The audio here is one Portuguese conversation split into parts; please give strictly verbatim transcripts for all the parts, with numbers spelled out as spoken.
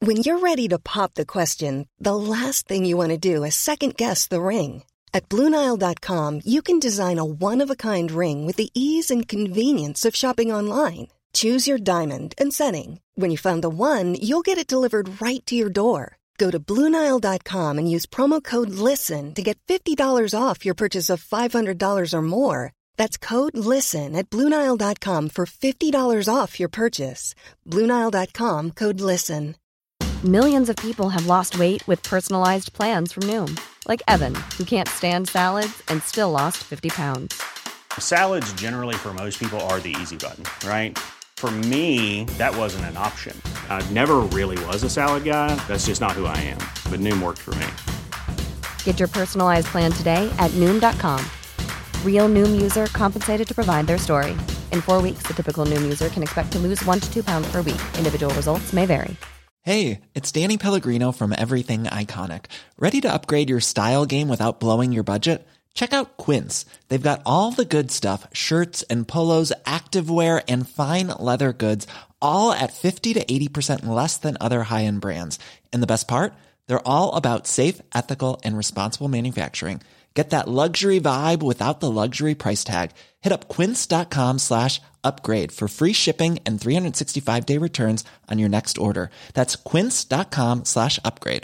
When you're ready to pop the question, the last thing you want to do is second-guess the ring. At Blue Nile dot com, you can design a one-of-a-kind ring with the ease and convenience of shopping online. Choose your diamond and setting. When you find the one, you'll get it delivered right to your door. Go to Blue Nile dot com and use promo code LISTEN to get fifty dollars off your purchase of five hundred dollars or more. That's code LISTEN at Blue Nile dot com for fifty dollars off your purchase. Blue Nile dot com, code LISTEN. Millions of people have lost weight with personalized plans from Noom. Like Evan, who can't stand salads and still lost fifty pounds. Salads generally for most people are the easy button, right? For me, that wasn't an option. I never really was a salad guy. That's just not who I am. But Noom worked for me. Get your personalized plan today at Noom dot com. Real Noom user compensated to provide their story. In four weeks, the typical Noom user can expect to lose one to two pounds per week. Individual results may vary. Hey, it's Danny Pellegrino from Everything Iconic. Ready to upgrade your style game without blowing your budget? Check out Quince. They've got all the good stuff, shirts and polos, activewear, and fine leather goods, all at fifty to eighty percent less than other high-end brands. And the best part? They're all about safe, ethical, and responsible manufacturing. Get that luxury vibe without the luxury price tag. Hit up quince.com slash upgrade for free shipping and three sixty-five day returns on your next order. That's quince.com slash upgrade.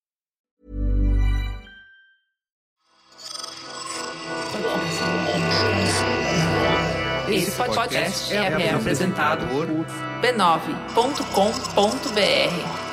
Esse podcast é apresentado por b nove ponto com ponto b r.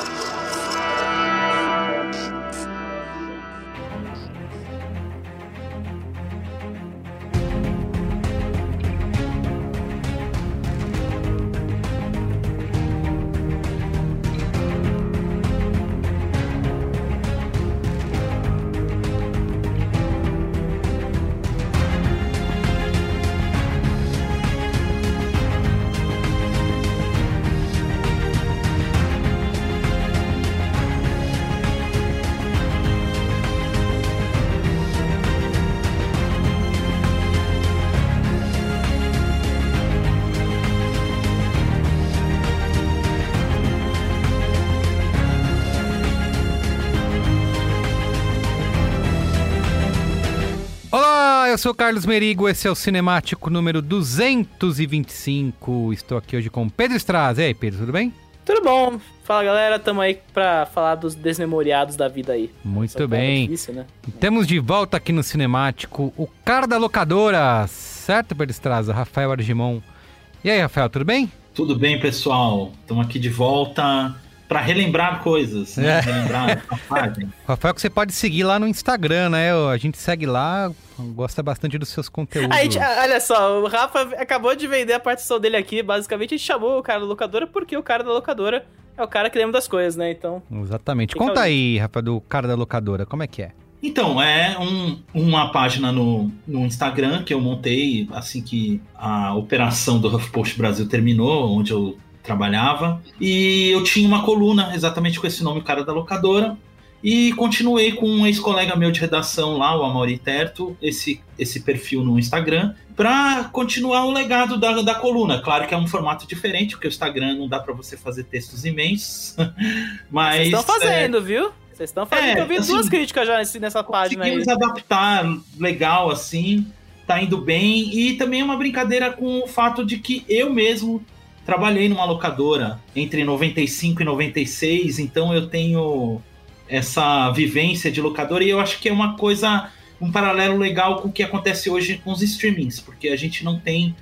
Eu sou o Carlos Merigo, esse é o Cinemático número duzentos e vinte e cinco. Estou aqui hoje com Pedro Straz. E aí, Pedro, tudo bem? Tudo bom. Fala, galera. Tamo aí pra falar dos desmemoriados da vida aí. Muito bem. É difícil, né? Temos de volta aqui no Cinemático o cara da locadora, certo, Pedro Straz? Rafael Argimon. E aí, Rafael, tudo bem? Tudo bem, pessoal. Estamos aqui de volta para relembrar coisas, né? É. Relembrar a passagem. Rafael, que você pode seguir lá no Instagram, né? A gente segue lá, gosta bastante dos seus conteúdos. A gente, olha só, o Rafa acabou de vender a partição dele aqui. Basicamente, a gente chamou o cara da locadora porque o cara da locadora é o cara que lembra das coisas, né? Então. Exatamente. Conta aí, Rafa, do cara da locadora, como é que é? Então, é um, uma página no, no Instagram que eu montei assim que a operação do HuffPost Brasil terminou, onde eu trabalhava, e eu tinha uma coluna exatamente com esse nome, o cara da locadora, e continuei com um ex-colega meu de redação lá, o Amaury Terto, esse, esse perfil no Instagram, para continuar o legado da, da coluna. Claro que é um formato diferente, porque o Instagram não dá para você fazer textos imensos, mas... Vocês estão fazendo, é... viu? Vocês estão fazendo, é, eu vi assim, duas críticas já nessa página aí. Conseguimos adaptar legal, assim, tá indo bem, e também é uma brincadeira com o fato de que eu mesmo trabalhei numa locadora entre noventa e cinco e noventa e seis, então eu tenho essa vivência de locadora, e eu acho que é uma coisa, um paralelo legal com o que acontece hoje com os streamings, porque a gente não tem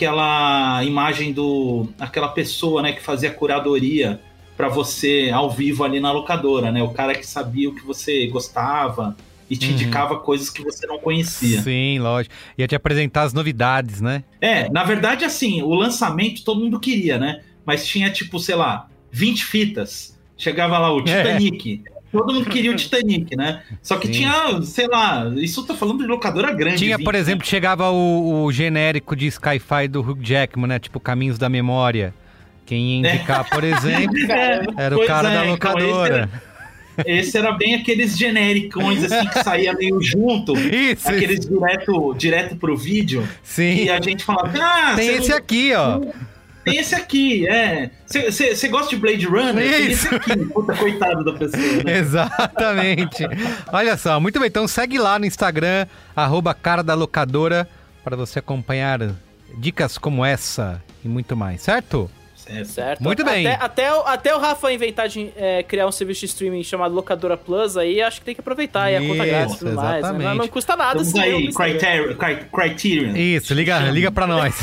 aquela imagem do, aquela pessoa, né, que fazia curadoria para você ao vivo ali na locadora, né, o cara que sabia o que você gostava e te uhum. indicava coisas que você não conhecia. Sim, lógico. Ia te apresentar as novidades, né? É, na verdade, assim, o lançamento todo mundo queria, né? Mas tinha, tipo, sei lá, vinte fitas. Chegava lá o Titanic. É. Todo mundo queria o Titanic, né? Só que Sim. tinha, sei lá, isso eu tô falando de locadora grande. Tinha, vinte, por exemplo, né? chegava o, o genérico de Sci-Fi do Hugh Jackman, né? Tipo, Caminhos da Memória. Quem ia indicar, é. por exemplo, era o cara é, da locadora. Então, esse era bem aqueles genericões assim que saía meio junto. Isso, aqueles isso. direto, direto pro vídeo. Sim. E a gente falava, ah, tem esse não... aqui, ó. Tem esse aqui, é. Você gosta de Blade Runner? Isso. Tem esse aqui. Puta, coitado da pessoa, né? Exatamente. Olha só, muito bem. Então segue lá no Instagram, arroba cara da locadora, para você acompanhar dicas como essa e muito mais, certo? Certo. Certo. Muito bem. Até, até, o, até o Rafa inventar de é, criar um serviço de streaming chamado Locadora Plus, aí acho que tem que aproveitar. Aí a conta grátis e tudo mais. Exatamente. Né? Não, não custa nada. Estamos aí, Criterion. Criterion. Isso, liga, liga pra nós.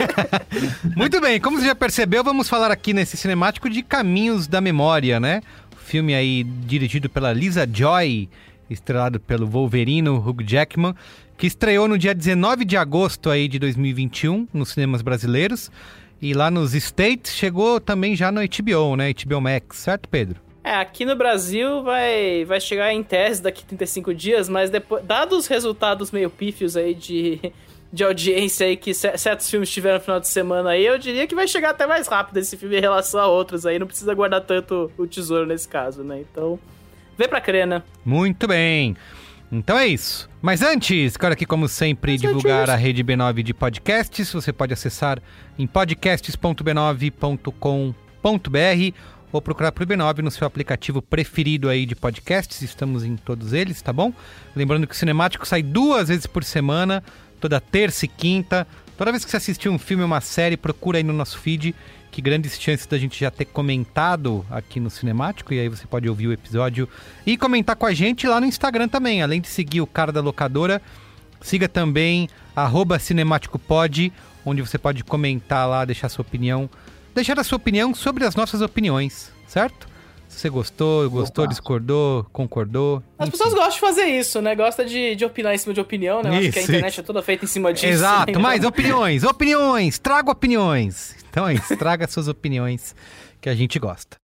Muito bem, como você já percebeu, vamos falar aqui nesse cinemático de Caminhos da Memória, né? O filme aí dirigido pela Lisa Joy, estrelado pelo Wolverino Hugh Jackman, que estreou no dia dezenove de agosto aí de dois mil e vinte e um nos cinemas brasileiros. E lá nos States chegou também já no H B O, né? H B O Max, certo, Pedro? É, aqui no Brasil vai, vai chegar em tese daqui a trinta e cinco dias, mas depois, dados os resultados meio pífios aí de, de audiência aí que certos filmes tiveram no final de semana aí, eu diria que vai chegar até mais rápido esse filme em relação a outros aí, não precisa guardar tanto o tesouro nesse caso, né? Então, vê pra crer, né? Muito bem. Então é isso. Mas antes, quero aqui, como sempre, Mas divulgar antes. a rede B nove de podcasts. Você pode acessar em podcasts ponto b nove ponto com ponto b r ou procurar por B nove no seu aplicativo preferido aí de podcasts. Estamos em todos eles, tá bom? Lembrando que o Cinemático sai duas vezes por semana, toda terça e quinta. Toda vez que você assistir um filme ou uma série, procura aí no nosso feed, que grandes chances da gente já ter comentado aqui no Cinemático, e aí você pode ouvir o episódio e comentar com a gente lá no Instagram também. Além de seguir o cara da locadora, siga também arroba cinemáticopod, onde você pode comentar lá, deixar sua opinião, deixar a sua opinião sobre as nossas opiniões, certo? Se você gostou, gostou, discordou, concordou. As enfim. pessoas gostam de fazer isso, né? Gosta de, de opinar em cima de opinião, né? Eu acho que a internet isso. é toda feita em cima disso. Exato, né? mas opiniões, opiniões, traga opiniões. Então é isso, traga suas opiniões que a gente gosta.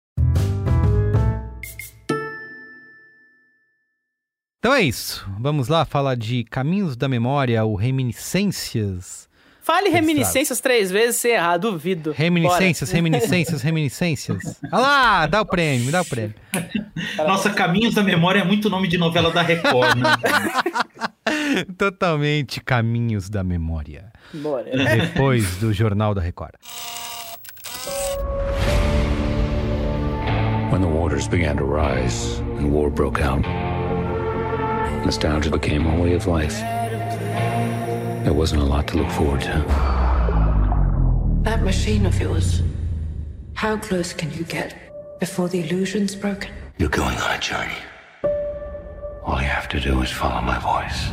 Então é isso, vamos lá falar de Caminhos da Memória ou Reminiscências. Fale reminiscências três vezes sem errar, duvido. Reminiscências, Bora. reminiscências, reminiscências. Ah lá, dá o prêmio, me dá o prêmio. Nossa, Caminhos da Memória é muito nome de novela da Record, né? Totalmente Caminhos da Memória. Bora. Depois do Jornal da Record. When the waters began to rise and war broke out, nostalgia became a way of life. There wasn't a lot to look forward to. That machine of yours, how close can you get before the illusion's broken? You're going on a journey. All you have to do is follow my voice.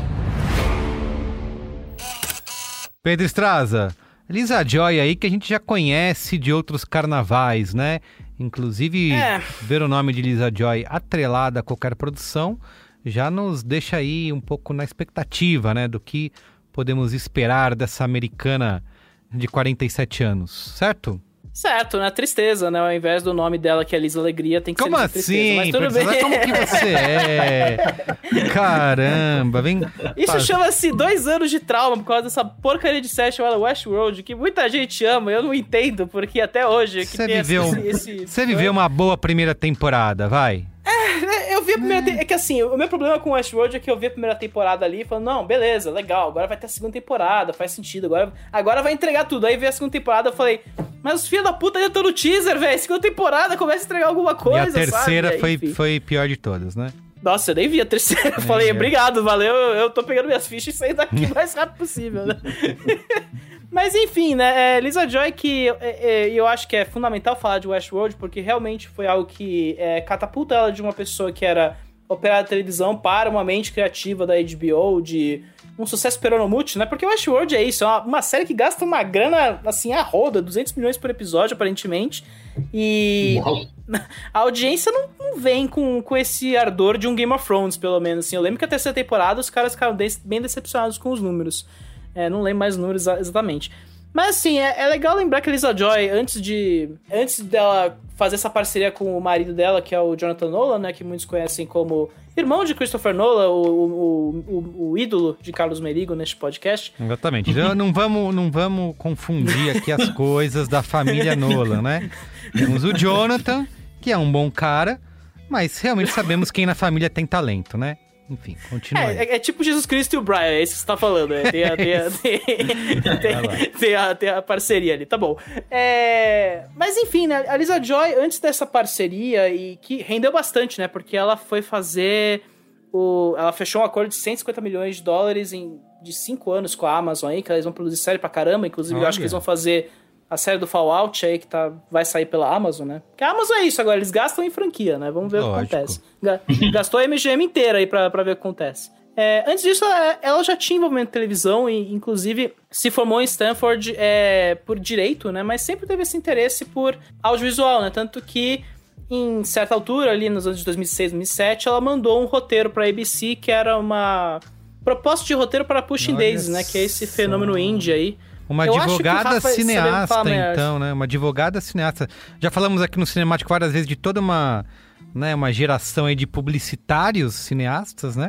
Pedro Estraza, Lisa Joy aí que a gente já conhece de outros carnavais, né? Inclusive, é. ver o nome de Lisa Joy atrelada a qualquer produção já nos deixa aí um pouco na expectativa, né? Do que podemos esperar dessa americana de quarenta e sete anos, certo? Certo, né? Tristeza, né? Ao invés do nome dela, que é Lisa Alegria, tem que como ser Lisa assim? Tristeza. Mas tudo bem. Como que você é? Caramba, vem... Isso Faz... chama-se dois anos de trauma por causa dessa porcaria de série chamada Westworld, que muita gente ama, eu não entendo, porque até hoje... Você viveu, esse, esse... Você viveu uma boa primeira temporada, vai? É, eu vi a primeira... Te... É que assim, o meu problema com Westworld é que eu vi a primeira temporada ali e falei, não, beleza, legal, agora vai ter a segunda temporada, faz sentido, agora, agora vai entregar tudo. Aí veio a segunda temporada, eu falei, mas os filhos da puta já estão no teaser, velho, segunda temporada começa a entregar alguma coisa, sabe? E a terceira sabe? foi, Enfim. foi pior de todas, né? Nossa, eu nem vi a terceira. Eu falei, obrigado, valeu, eu tô pegando minhas fichas e saindo daqui o mais rápido possível, né? Mas enfim, né, é, Lisa Joy, que é, é, eu acho que é fundamental falar de Westworld, porque realmente foi algo que é, catapulta ela de uma pessoa que era operadora de televisão para uma mente criativa da H B O, de um sucesso peronomútil, né? Porque Westworld é isso, é uma, uma série que gasta uma grana, assim, a roda, duzentos milhões por episódio, aparentemente, e Uau. a audiência não, não vem com, com esse ardor de um Game of Thrones, pelo menos, assim. Eu lembro que a terceira temporada os caras ficaram bem decepcionados com os números. É, não lembro mais os números exatamente. Mas assim, é, é legal lembrar que a Lisa Joy, antes de antes dela fazer essa parceria com o marido dela, que é o Jonathan Nolan, né, que muitos conhecem como irmão de Christopher Nolan, o, o, o, o ídolo de Carlos Merigo neste podcast. Exatamente. Então, não, vamos, não vamos confundir aqui as coisas da família Nolan, né? Temos o Jonathan, que é um bom cara, mas realmente sabemos quem na família tem talento, né? Enfim, continua. É, é, é tipo Jesus Cristo e o Brian, é isso que você tá falando. É, tem, a, tem, a, tem, tem, tem, a, tem a parceria ali, tá bom. É, mas enfim, né, a Lisa Joy, antes dessa parceria, e que rendeu bastante, né? Porque ela foi fazer... O, ela fechou um acordo de cento e cinquenta milhões de dólares em, de cinco anos com a Amazon aí, que eles vão produzir série pra caramba. Inclusive, Olha. eu acho que eles vão fazer a série do Fallout aí, que tá, vai sair pela Amazon, né? Porque a Amazon é isso agora, eles gastam em franquia, né? Vamos ver Lógico. o que acontece. Gastou a M G M inteira aí pra, pra ver o que acontece. É, antes disso, ela já tinha envolvimento em televisão e, inclusive, se formou em Stanford é, por direito, né? Mas sempre teve esse interesse por audiovisual, né? Tanto que, em certa altura, ali nos anos de dois mil e seis, dois mil e sete, ela mandou um roteiro pra A B C, que era uma proposta de roteiro para Pushing Daisies, né? Que é esse fenômeno indie aí. Uma Eu advogada cineasta, melhor. então, né? Uma advogada cineasta. Já falamos aqui no Cinemático várias vezes de toda uma, né, uma geração aí de publicitários cineastas, né?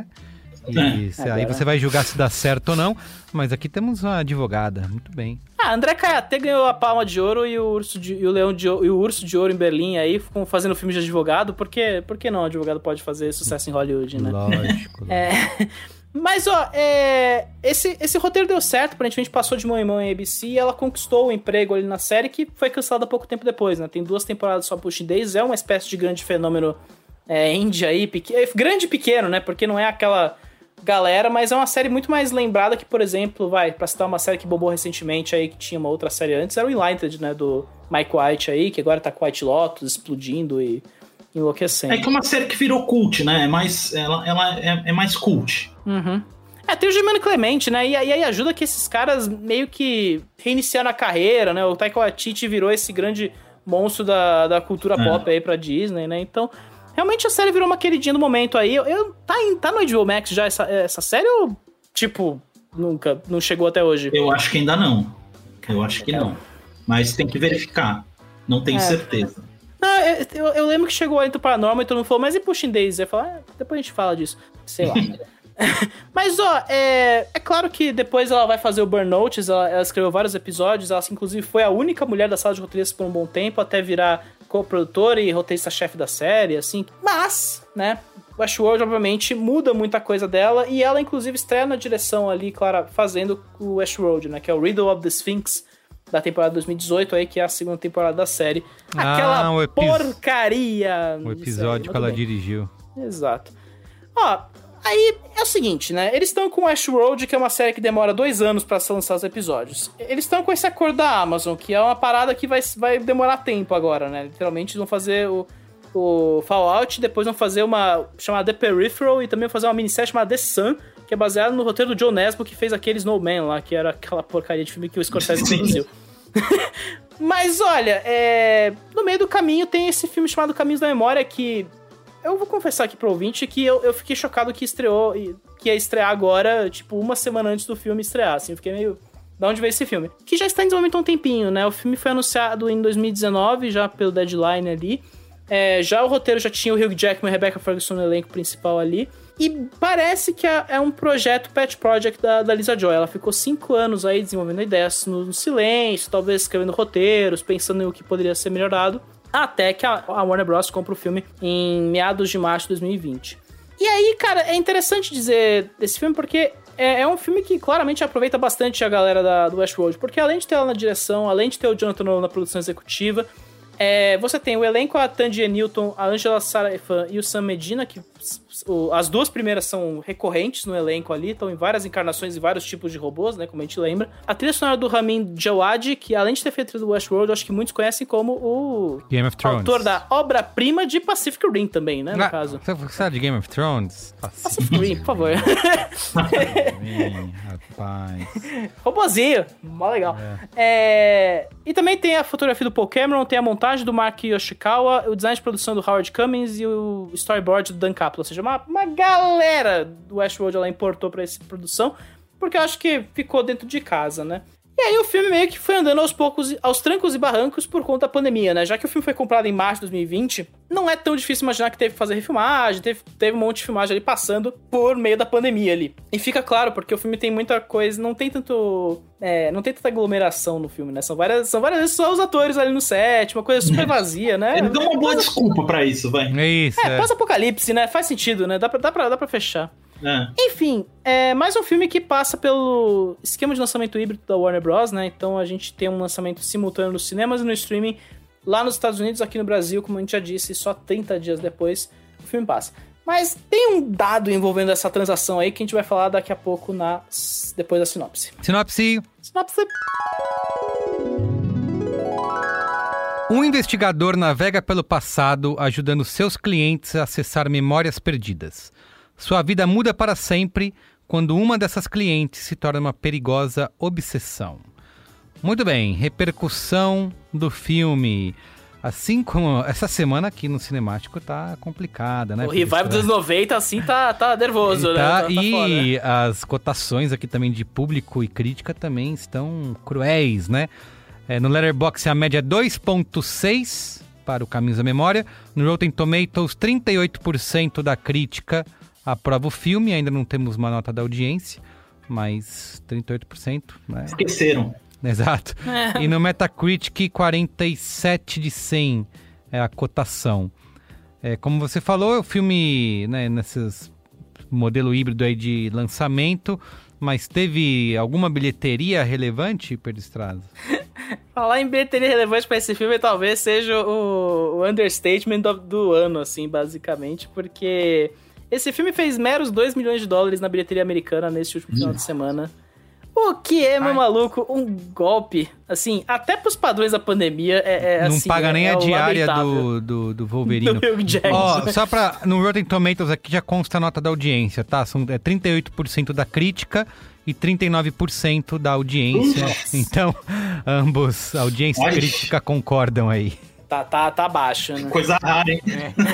E é, aí você vai julgar se dá certo ou não, mas aqui temos uma advogada, muito bem. Ah, André Caiatê ganhou a Palma de Ouro e o Urso de, e o Leão de Ouro, e o Urso de Ouro em Berlim aí, fazendo filme de advogado, porque, por que não o advogado pode fazer sucesso em Hollywood, né? Lógico. é... Mas, ó, é... esse, esse roteiro deu certo, aparentemente passou de mão em mão em A B C e ela conquistou o emprego ali na série, que foi cancelada pouco tempo depois, né? Tem duas temporadas só Pushing Daisies, é uma espécie de grande fenômeno é, indie aí, pequ... grande e pequeno, né? Porque não é aquela galera, mas é uma série muito mais lembrada que, por exemplo, vai, pra citar uma série que bombou recentemente aí, que tinha uma outra série antes, era o Enlightened, né? Do Mike White aí, que agora tá com White Lotus explodindo e enlouquecendo. É que é uma série que virou cult, né? É mais, ela, ela é, é mais cult. Uhum. É, tem o Germano Clemente, né? E, e aí ajuda que esses caras meio que reiniciaram a carreira, né? O Taika Waititi virou esse grande monstro da, da cultura é. pop aí pra Disney, né? Então, realmente a série virou uma queridinha do momento aí. Eu, eu, tá, em, tá no H B O Max já essa, essa série ou, tipo, nunca, não chegou até hoje? Eu acho que ainda não. Eu acho que não. Mas tem que verificar. Não tenho é. certeza. Não, eu, eu lembro que chegou ali do Paranormal e todo mundo falou, mas e Pushing Daisies? Eu falei, ah, depois a gente fala disso. Sei lá. Mas, ó, é, é claro que depois ela vai fazer o Burnout, ela, ela escreveu vários episódios, ela inclusive foi a única mulher da sala de roteiristas por um bom tempo, até virar co-produtora e roteirista-chefe da série, assim. Mas, né, Westworld, obviamente, muda muita coisa dela, e ela, inclusive, estreia na direção ali, claro, fazendo o Westworld, né, que é o Riddle of the Sphinx, da temporada dois mil e dezoito aí, que é a segunda temporada da série. Aquela ah, epi... porcaria! O episódio série, que ela bem. dirigiu. Exato. Ó, aí é o seguinte, né? Eles estão com Westworld, que é uma série que demora dois anos pra se lançar os episódios. Eles estão com esse acordo da Amazon, que é uma parada que vai, vai demorar tempo agora, né? Literalmente, eles vão fazer o, o Fallout, depois vão fazer uma chamada The Peripheral e também vão fazer uma minissérie chamada The Sun, que é baseada no roteiro do John Nesbo, que fez aquele Snowman lá, que era aquela porcaria de filme que o Scorsese produziu. Mas olha, é... no meio do caminho tem esse filme chamado Caminhos da Memória, que eu vou confessar aqui pro ouvinte que eu, eu fiquei chocado que estreou, que ia estrear agora, tipo, uma semana antes do filme estrear, assim, eu fiquei meio... Da onde veio esse filme? Que já está em desenvolvimento há um tempinho, né? O filme foi anunciado em dois mil e dezenove, já pelo Deadline ali. É, já o roteiro já tinha o Hugh Jackman e Rebecca Ferguson no elenco principal ali. E parece que é, é um projeto pet project da, da Lisa Joy. Ela ficou cinco anos aí desenvolvendo ideias no, no silêncio, talvez escrevendo roteiros, pensando em o que poderia ser melhorado, até que a, a Warner Bros. Compra o filme em meados de março de dois mil e vinte. E aí, cara, é interessante dizer desse filme porque é, é um filme que claramente aproveita bastante a galera da, do Westworld, porque além de ter ela na direção, além de ter o Jonathan Nolan na produção executiva, É, você tem o elenco, a Tandy Newton, a Angela Sarafan e o Sam Medina, que o, as duas primeiras são recorrentes no elenco ali, estão em várias encarnações e vários tipos de robôs, né, como a gente lembra. A trilha sonora do Ramin Djawadi, que além de ter feito do Westworld, eu acho que muitos conhecem como o Game of Thrones. Autor da obra-prima de Pacific Rim também, né, no ah, caso. Você sabe de Game of Thrones? Pacific Rim, por favor. Rim, rapaz. Robozinho, mó legal. É. É, e também tem a fotografia do Paul Cameron, tem a montagem do Mark Yoshikawa, o design de produção do Howard Cummings e o storyboard do Dan Kaplan. Ou seja, uma, uma galera do Westworld ela importou pra essa produção, porque eu acho que ficou dentro de casa, né? E aí o filme meio que foi andando aos poucos, aos trancos e barrancos por conta da pandemia, né? Já que o filme foi comprado em março de dois mil e vinte, não é tão difícil imaginar que teve que fazer refilmagem, teve, teve um monte de filmagem ali passando por meio da pandemia ali. E fica claro, porque o filme tem muita coisa, não tem tanto... É, não tem tanta aglomeração no filme, né? São várias, são várias vezes só os atores ali no set, uma coisa super vazia, né? Ele deu uma boa desculpa pra isso, vai. É isso, É, é. Pós-apocalipse, né? Faz sentido, né? Dá pra, dá, pra, dá pra fechar. É. Enfim, é mais um filme que passa pelo esquema de lançamento híbrido da Warner Bros, né? Então a gente tem um lançamento simultâneo nos cinemas e no streaming lá nos Estados Unidos, aqui no Brasil, como a gente já disse, só trinta dias depois o filme passa. Mas tem um dado envolvendo essa transação aí que a gente vai falar daqui a pouco na... depois da sinopse. Sinopse. Sinopse. Um investigador navega pelo passado, ajudando seus clientes a acessar memórias perdidas. Sua vida muda para sempre quando uma dessas clientes se torna uma perigosa obsessão. Muito bem, repercussão do filme. Assim como essa semana aqui no Cinemático tá complicada, né? O revival dos noventa, assim, tá, tá nervoso, e tá, né? Tá, tá e foda, né? As cotações aqui também de público e crítica também estão cruéis, né? É, no Letterboxd a média é dois ponto seis para o Caminhos da Memória. No Rotten Tomatoes, trinta e oito por cento da crítica aprova o filme. Ainda não temos uma nota da audiência, mas trinta e oito por cento, né? Esqueceram. Exato. É. E no Metacritic, quarenta e sete de cem é a cotação. É, como você falou, o filme, né, nesses modelo híbrido aí de lançamento, mas teve alguma bilheteria relevante, Pedro Estrada? Falar em bilheteria relevante para esse filme talvez seja o, o understatement do, do ano, assim, basicamente, porque esse filme fez meros dois milhões de dólares na bilheteria americana nesse último final de semana. O que é, meu Ai. maluco, um golpe, assim, até pros padrões da pandemia, é, é Não assim, paga nem é, a é diária do, do, do Wolverine. Do Hugh Jackman. Ó, só pra, no Rotten Tomatoes aqui já consta a nota da audiência, tá? São é, trinta e oito por cento da crítica e trinta e nove por cento da audiência. Nossa. Então, ambos, audiência e crítica, concordam aí. Tá, tá, tá baixo, né? Coisa rara, hein?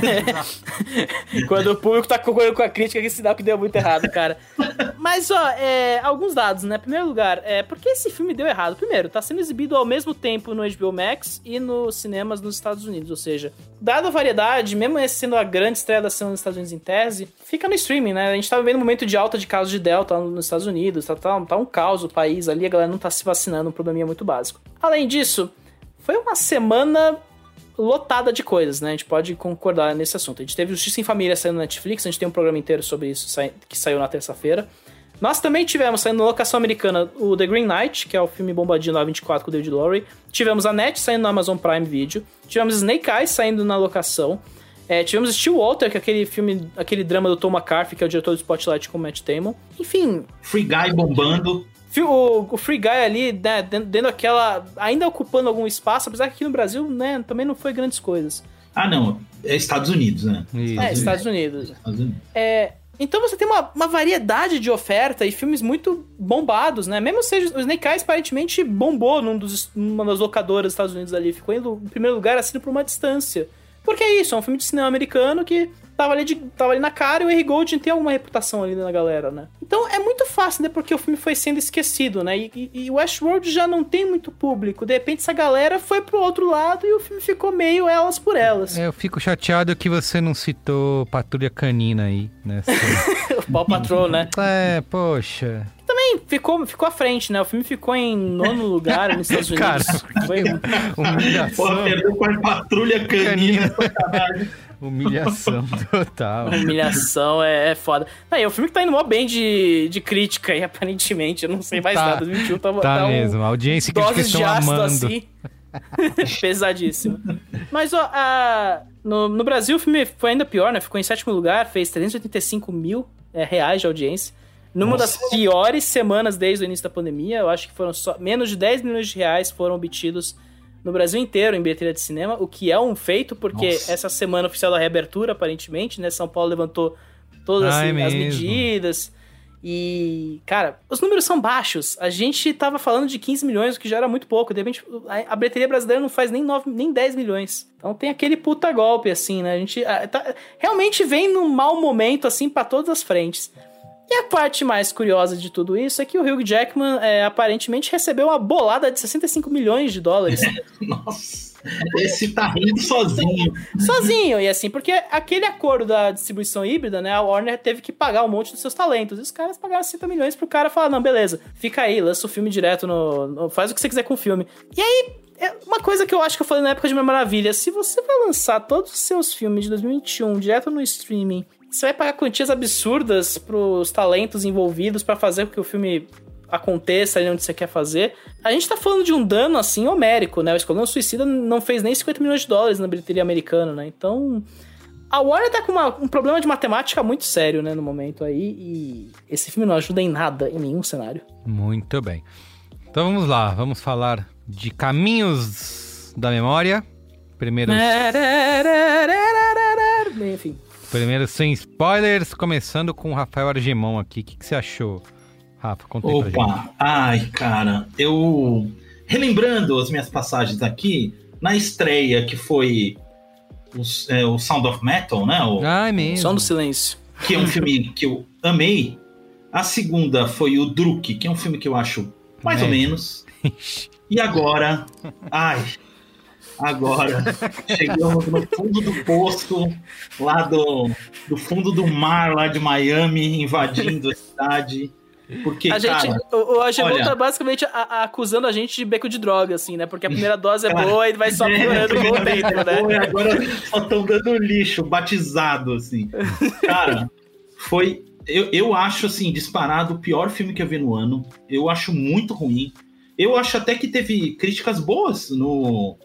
É. Quando o público tá concordando com a crítica, que sinal que deu muito errado, cara. Mas, ó, é, alguns dados, né? Primeiro lugar, é, por que esse filme deu errado? Primeiro, tá sendo exibido ao mesmo tempo no H B O Max e nos cinemas nos Estados Unidos. Ou seja, dada a variedade, mesmo esse sendo a grande estreia da semana nos Estados Unidos em tese, fica no streaming, né? A gente tá vivendo um momento de alta de casos de Delta nos Estados Unidos, tá, tá, tá um caos o país ali, a galera não tá se vacinando, um probleminha muito básico. Além disso, foi uma semana lotada de coisas, né? A gente pode concordar nesse assunto. A gente teve Justiça em Família saindo na Netflix, a gente tem um programa inteiro sobre isso que saiu na terça-feira. Nós também tivemos, saindo na locação americana, o The Green Knight, que é o filme bombadinho lá vinte e quatro com o David Lowery. Tivemos a Net saindo no Amazon Prime Video. Tivemos Snake Eyes saindo na locação. É, tivemos Stillwater, que é aquele filme, aquele drama do Tom McCarthy, que é o diretor do Spotlight com o Matt Damon. Enfim... Free Guy bombando... O, o Free Guy ali, né, dentro aquela... ainda ocupando algum espaço, apesar que aqui no Brasil, né, também não foi grandes coisas. Ah, não. É Estados Unidos, né? Isso. É, Estados Unidos. Estados Unidos. É, então você tem uma, uma variedade de oferta e filmes muito bombados, né? Mesmo seja... O Snake Eyes, aparentemente, bombou num dos, numa das locadoras dos Estados Unidos ali. Ficou em primeiro lugar, assim, por uma distância. Porque é isso, é um filme de cinema americano que tava ali, de, tava ali na cara e o Henry Golding tem alguma reputação ali na galera, né? Então é muito fácil, né? Porque o filme foi sendo esquecido, né? E, e, e o Westworld já não tem muito público. De repente essa galera foi pro outro lado e o filme ficou meio elas por elas. É, eu fico chateado que você não citou Patrulha Canina aí, né? O Paw Patrol, né? É, poxa... Também ficou, ficou à frente, né? O filme ficou em nono lugar nos Estados Unidos. Cara, foi humilhação. Pô, perdeu com a Patrulha Canina. Canina. Humilhação total. Humilhação é, é foda. Aí, é um filme que tá indo mó bem de, de crítica aí, aparentemente. Eu não sei mais tá, nada. dois mil e vinte e um tá, tá tá mesmo. Um, a audiência que eles estão amando. Assim. Pesadíssimo. Mas, ó, a, no, no Brasil o filme foi ainda pior, né? Ficou em sétimo lugar, fez trezentos e oitenta e cinco mil é, reais de audiência. Numa Nossa. das piores semanas desde o início da pandemia, eu acho que foram só menos de dez milhões de reais foram obtidos no Brasil inteiro em bilheteria de cinema, o que é um feito, porque Nossa. essa semana oficial da reabertura, aparentemente, né, São Paulo levantou todas Ai, as, as mesmo. medidas e, cara, os números são baixos. A gente tava falando de quinze milhões, o que já era muito pouco. De repente, a, a bilheteria brasileira não faz nem, nove, nem dez milhões. Então tem aquele puta golpe, assim, né? A gente a, tá, realmente vem num mau momento, assim, pra todas as frentes. E a parte mais curiosa de tudo isso é que o Hugh Jackman é, aparentemente recebeu uma bolada de sessenta e cinco milhões de dólares. Nossa, esse tá rindo sozinho. Sozinho, e assim, porque aquele acordo da distribuição híbrida, né, a Warner teve que pagar um monte dos seus talentos. E os caras pagaram sessenta milhões pro cara falar, não, beleza, fica aí, lança o filme direto, no, no faz o que você quiser com o filme. E aí, é uma coisa que eu acho que eu falei na época de Mulher Maravilha, se você vai lançar todos os seus filmes de dois mil e vinte e um direto no streaming, você vai pagar quantias absurdas pros talentos envolvidos pra fazer com que o filme aconteça ali onde você quer fazer. A gente tá falando de um dano, assim, homérico, né? O Esquadrão Suicida não fez nem cinquenta milhões de dólares na bilheteria americana, né? Então, a Warner tá com uma, um problema de matemática muito sério, né, no momento aí, e esse filme não ajuda em nada, em nenhum cenário. Muito bem. Então vamos lá, vamos falar de Caminhos da Memória. Primeiro... Enfim. Primeiro sem spoilers, começando com o Rafael Argemão aqui. O que, que você achou, Rafa? Conta aí pra gente. Opa, ai, cara, eu... Relembrando as minhas passagens aqui, na estreia que foi o, é, o Sound of Metal, né? O, ai, mesmo. Som do Silêncio. Que é um filme que eu amei. A segunda foi o Druk, que é um filme que eu acho mais é. ou menos. E agora, ai... Agora, chegamos no fundo do poço, lá do, do fundo do mar, lá de Miami, invadindo a cidade. Porque, a gente, cara, o, o Argemão olha, tá basicamente a, a, acusando a gente de beco de droga, assim, né? Porque a primeira dose é cara, boa e vai só piorando com o tempo, né? Boa, agora só estão dando lixo, batizado, assim. Cara, foi... Eu, eu acho, assim, disparado o pior filme que eu vi no ano. Eu acho muito ruim. Eu acho até que teve críticas boas no...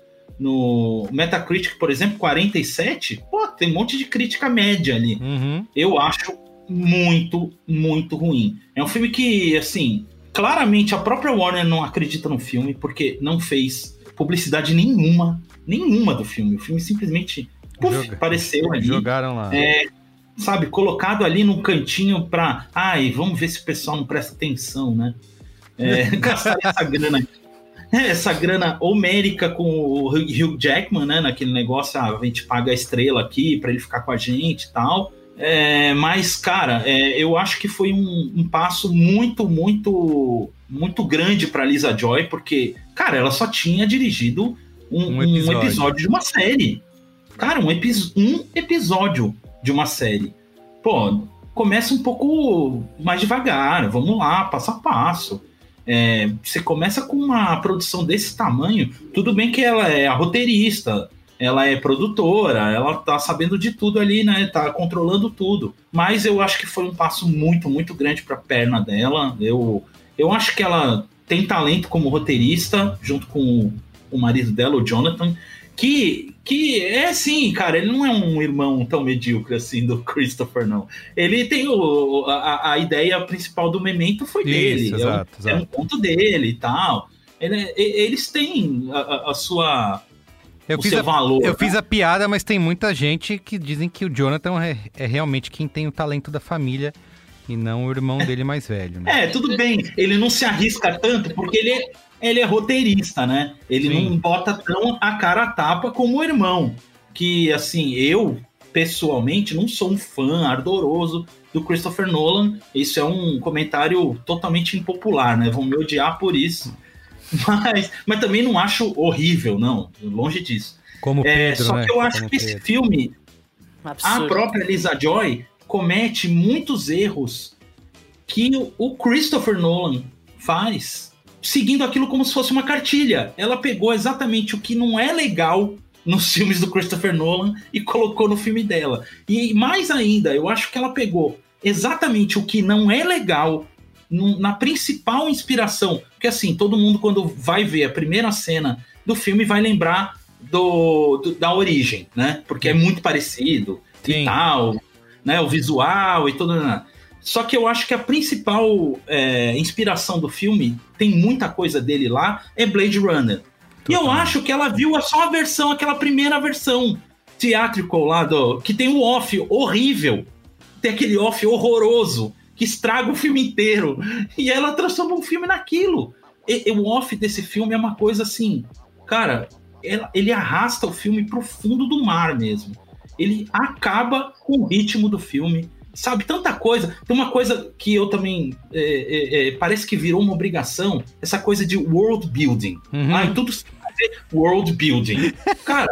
No Metacritic, por exemplo, quarenta e sete, pô, tem um monte de crítica média ali. Uhum. Eu acho muito, muito ruim. É um filme que, assim, claramente a própria Warner não acredita no filme, porque não fez publicidade nenhuma, nenhuma do filme. O filme simplesmente puff, Joga, apareceu ali. Jogaram lá. É, sabe, colocado ali num cantinho pra... Ai, vamos ver se o pessoal não presta atenção, né? É, gastar essa grana aqui. Essa grana homérica com o Hugh Jackman, né? Naquele negócio, ah, a gente paga a estrela aqui pra ele ficar com a gente e tal. É, mas, cara, é, eu acho que foi um, um passo muito, muito, muito grande pra Lisa Joy, porque, cara, ela só tinha dirigido um, um, episódio. um episódio de uma série. Cara, um, epi- um episódio de uma série. Pô, começa um pouco mais devagar, vamos lá, passo a passo. É, você começa com uma produção desse tamanho, tudo bem que ela é a roteirista, ela é produtora, ela tá sabendo de tudo ali, né? Tá controlando tudo. Mas eu acho que foi um passo muito, muito grande pra perna dela. Eu, eu acho que ela tem talento como roteirista, junto com o marido dela, o Jonathan, que, que é sim, cara, ele não é um irmão tão medíocre assim do Christopher, não. Ele tem o, a, a ideia principal do Memento foi Isso, dele, exato, é, um, exato. é um conto dele e tal. Ele, eles têm a, a sua... Eu, o fiz seu a, valor, eu né? fiz a piada, mas tem muita gente que dizem que o Jonathan é, é realmente quem tem o talento da família e não o irmão dele mais velho, né? É, tudo bem, ele não se arrisca tanto porque ele é, ele é roteirista, né? Ele Sim. não bota tão a cara a tapa como o irmão. Que, assim, eu, pessoalmente, não sou um fã ardoroso do Christopher Nolan. Isso é um comentário totalmente impopular, né? Vão me odiar por isso. Mas, mas também não acho horrível, não. Longe disso. Como Pedro, é, Só né? que eu acho Como que Pedro. esse filme, Absurdo. a própria Lisa Joy comete muitos erros que o Christopher Nolan faz, seguindo aquilo como se fosse uma cartilha. Ela pegou exatamente o que não é legal nos filmes do Christopher Nolan e colocou no filme dela. E mais ainda, eu acho que ela pegou exatamente o que não é legal na principal inspiração. Porque assim, todo mundo quando vai ver a primeira cena do filme vai lembrar do, do, da origem, né? Porque é muito parecido Sim. e tal, né? O visual e tudo. Né? Só que eu acho que a principal é, inspiração do filme, tem muita coisa dele lá, é Blade Runner. Total. E eu acho que ela viu só a versão, aquela primeira versão theatrical lá, do, que tem o off horrível. Tem aquele off horroroso, que estraga o filme inteiro. E ela transforma um filme naquilo. E, e o off desse filme é uma coisa assim... Cara, ela, ele arrasta o filme pro fundo do mar mesmo. Ele acaba com o ritmo do filme. Sabe, tanta coisa. Tem uma coisa que eu também... É, é, é, parece que virou uma obrigação. Essa coisa de world building. Uhum. Ai, tudo se fazer world building. Cara,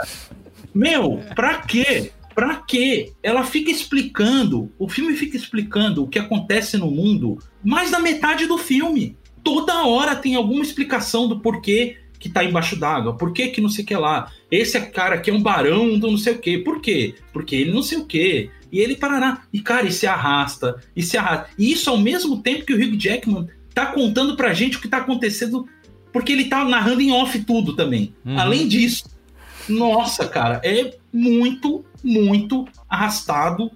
meu, pra quê? Pra quê? Ela fica explicando, o filme fica explicando o que acontece no mundo mais da metade do filme. Toda hora tem alguma explicação do porquê que tá embaixo d'água? Por que que não sei o que lá? Esse cara aqui é um barão do não sei o que. Por quê? Porque ele não sei o que. E ele parará. E, cara, e se arrasta. E se arrasta. E isso ao mesmo tempo que o Hugh Jackman tá contando pra gente o que tá acontecendo, porque ele tá narrando em off tudo também. Uhum. Além disso, nossa, cara, é muito, muito arrastado.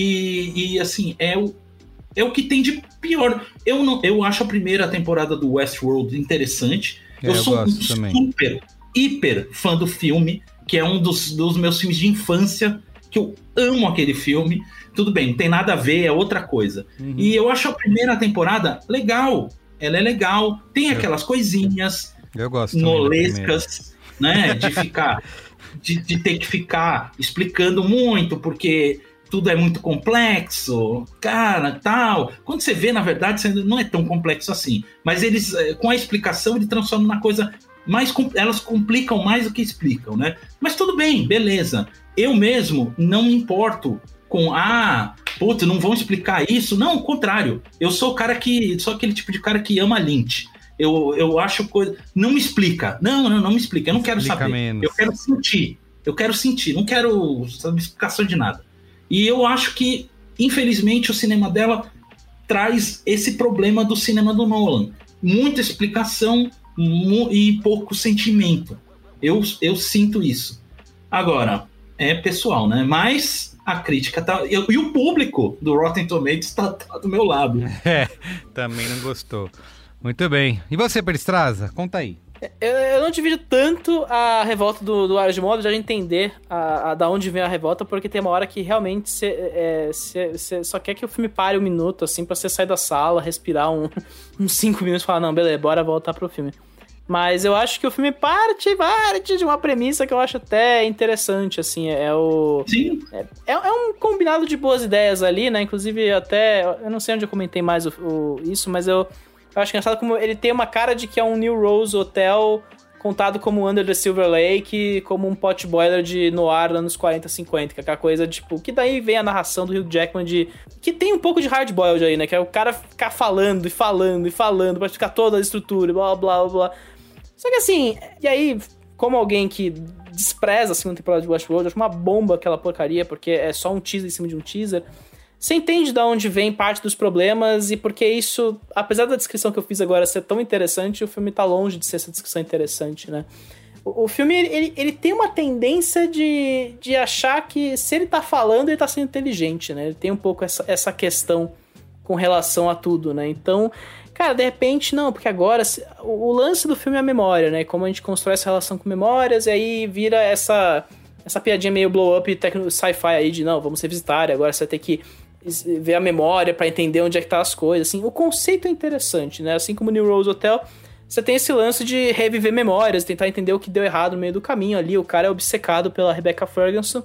E, e assim, é o, é o que tem de pior. Eu, não, eu acho a primeira temporada do Westworld interessante. É, eu, eu sou um super, também. hiper fã do filme, que é um dos, dos meus filmes de infância, que eu amo aquele filme. Tudo bem, não tem nada a ver, é outra coisa. Uhum. E eu acho a primeira temporada legal. Ela é legal, tem aquelas coisinhas eu gosto nolescas, né? De ficar, de, de ter que ficar explicando muito, porque tudo é muito complexo, cara, tal. Quando você vê, na verdade, não é tão complexo assim. Mas eles, com a explicação, eles transformam na coisa mais... Elas complicam mais do que explicam, né? Mas tudo bem, beleza. Eu mesmo não me importo com, ah, putz, não vão explicar isso. Não, ao contrário. Eu sou o cara que, sou aquele tipo de cara que ama Lynch. Eu, eu acho coisa... Não me explica. Não, não, não me explica. Eu não quero explica saber. Menos. Eu quero sentir. Eu quero sentir. Não quero saber explicação de nada. E eu acho que, infelizmente, o cinema dela traz esse problema do cinema do Nolan. Muita explicação mu- e pouco sentimento. Eu, eu sinto isso. Agora, é pessoal, né? Mas a crítica tá... Eu, e o público do Rotten Tomatoes tá, tá do meu lado. É, também não gostou. Muito bem. E você, Peristraza? Conta aí. Eu, eu não divido tanto a revolta do, do Ares de Modo, já de entender a, a, da onde vem a revolta, porque tem uma hora que realmente você é, só quer que o filme pare um minuto, assim, pra você sair da sala, respirar um, uns cinco minutos e falar, não, beleza, bora voltar pro filme. Mas eu acho que o filme parte, parte de uma premissa que eu acho até interessante, assim, é o... Sim. É, é, é um combinado de boas ideias ali, né, inclusive até, eu não sei onde eu comentei mais o, o, isso, mas eu... Eu acho engraçado como ele tem uma cara de que é um New Rose Hotel contado como Under the Silver Lake, como um pot boiler de noir anos quarenta, cinquenta, que é aquela coisa, tipo... Que daí vem a narração do Hugh Jackman de... Que tem um pouco de hard-boiled aí, né? Que é o cara ficar falando e falando e falando pra explicar toda a estrutura, blá, blá, blá. Só que assim... E aí, como alguém que despreza a segunda temporada de Westworld, eu acho uma bomba aquela porcaria, porque é só um teaser em cima de um teaser... Você entende de onde vem parte dos problemas e porque isso, apesar da descrição que eu fiz agora ser tão interessante, o filme tá longe de ser essa descrição interessante, né? O, o filme, ele, ele tem uma tendência de, de achar que se ele tá falando, ele tá sendo inteligente, né? Ele tem um pouco essa, essa questão com relação a tudo, né? Então, cara, de repente, não, porque agora o, o lance do filme é a memória, né? Como a gente constrói essa relação com memórias e aí vira essa, essa piadinha meio blow-up sci-fi aí de, não, vamos revisitar, e agora você vai ter que ver a memória pra entender onde é que tá as coisas, assim, o conceito é interessante, né, assim como o New Rose Hotel, você tem esse lance de reviver memórias, tentar entender o que deu errado no meio do caminho ali, o cara é obcecado pela Rebecca Ferguson,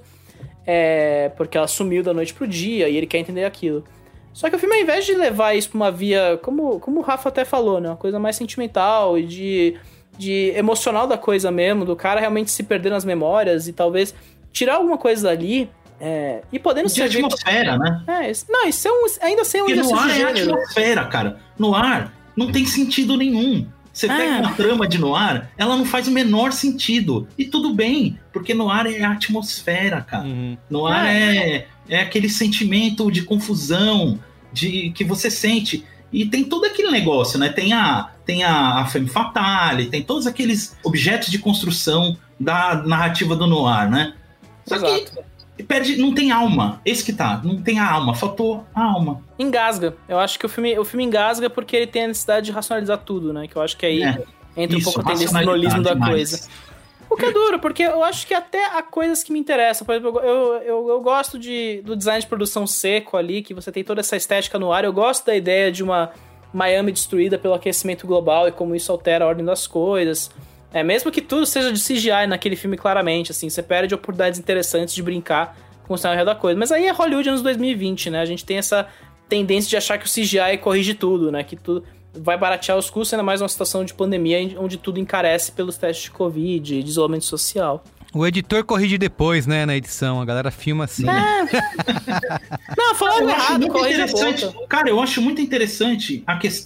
é, porque ela sumiu da noite pro dia, e ele quer entender aquilo. Só que o filme, ao invés de levar isso pra uma via, como, como o Rafa até falou, né, uma coisa mais sentimental e de, de emocional da coisa mesmo, do cara realmente se perder nas memórias e talvez tirar alguma coisa dali, É, e podendo ser de atmosfera, né? É, não, isso é um, ainda sem um exercício de gênero. No ar é atmosfera, cara. No ar não tem sentido nenhum. Você ah. pega uma trama de noir, ela não faz o menor sentido. E tudo bem, porque noir é a atmosfera, cara. Uhum. Noir ah. é, é aquele sentimento de confusão, de que você sente. E tem todo aquele negócio, né? Tem a, tem a, a femme fatale, tem todos aqueles objetos de construção da narrativa do noir, né? Só Exato. que perde, não tem alma, esse que tá, não tem a alma, faltou a alma. Engasga, eu acho que o filme, o filme engasga porque ele tem a necessidade de racionalizar tudo, né, que eu acho que aí é, entra isso, um pouco a tendência do nolismo da coisa. O que é duro, porque eu acho que até há coisas que me interessam, por exemplo, eu, eu, eu gosto de, do design de produção seco ali, que você tem toda essa estética no ar, eu gosto da ideia de uma Miami destruída pelo aquecimento global e como isso altera a ordem das coisas. É, mesmo que tudo seja de C G I naquele filme, claramente, assim, você perde oportunidades interessantes de brincar com o cenário da coisa. Mas aí é Hollywood anos dois mil e vinte, né? A gente tem essa tendência de achar que o C G I corrige tudo, né? Que tudo vai baratear os custos, ainda mais numa situação de pandemia onde tudo encarece pelos testes de Covid e de isolamento social. O editor corrige depois, né, na edição. A galera filma assim. É. Não, falando errado, corrige interessante. Cara, eu acho muito interessante a questão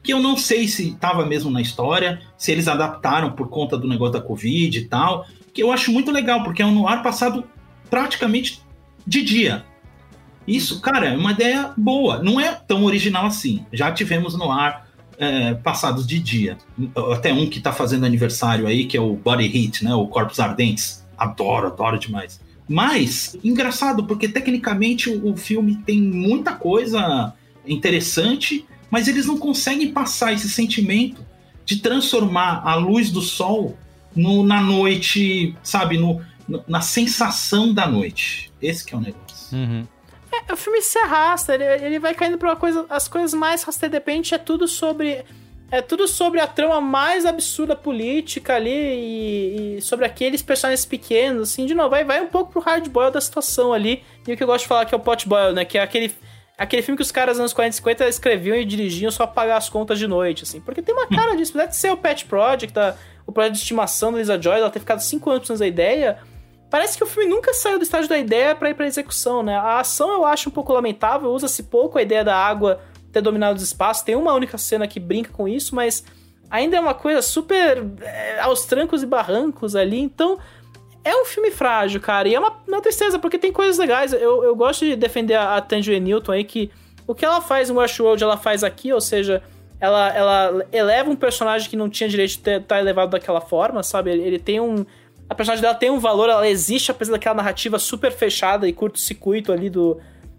que eu não sei se estava mesmo na história, se eles adaptaram por conta do negócio da Covid e tal, que eu acho muito legal, porque é um noir passado praticamente de dia. Isso, cara, é uma ideia boa. Não é tão original assim. Já tivemos noir é, passados de dia. Até um que tá fazendo aniversário aí, que é o Body Heat, né? O Corpos Ardentes. Adoro, adoro demais. Mas, engraçado, porque tecnicamente o, o filme tem muita coisa interessante, mas eles não conseguem passar esse sentimento de transformar a luz do sol no, na noite, sabe? No, no, na sensação da noite. Esse que é o negócio. Uhum. É, o filme se arrasta, ele, ele vai caindo pra uma coisa, as coisas mais rasteiras, de repente é tudo sobre... É tudo sobre a trama mais absurda política ali e, e sobre aqueles personagens pequenos, assim, de novo, vai, vai um pouco pro hardboil da situação ali. E o que eu gosto de falar que é o potboil, né? Que é aquele, aquele filme que os caras nos anos quarenta e cinquenta escreviam e dirigiam só pra pagar as contas de noite, assim. Porque tem uma cara disso, apesar de ser o Pet Project, a, o projeto de estimação da Lisa Joy, ela ter ficado cinco anos pensando na ideia, parece que o filme nunca saiu do estágio da ideia pra ir pra execução, né? A ação eu acho um pouco lamentável, usa-se pouco a ideia da água ter dominado os espaços, tem uma única cena que brinca com isso, mas ainda é uma coisa super é, aos trancos e barrancos ali, então é um filme frágil, cara, e é uma, uma tristeza, porque tem coisas legais, eu, eu gosto de defender a, a Tangerine Newton aí, que o que ela faz em Westworld, ela faz aqui, ou seja, ela, ela eleva um personagem que não tinha direito de estar elevado daquela forma, sabe, ele, ele tem um... A personagem dela tem um valor, ela existe apesar daquela narrativa super fechada e curto-circuito ali do...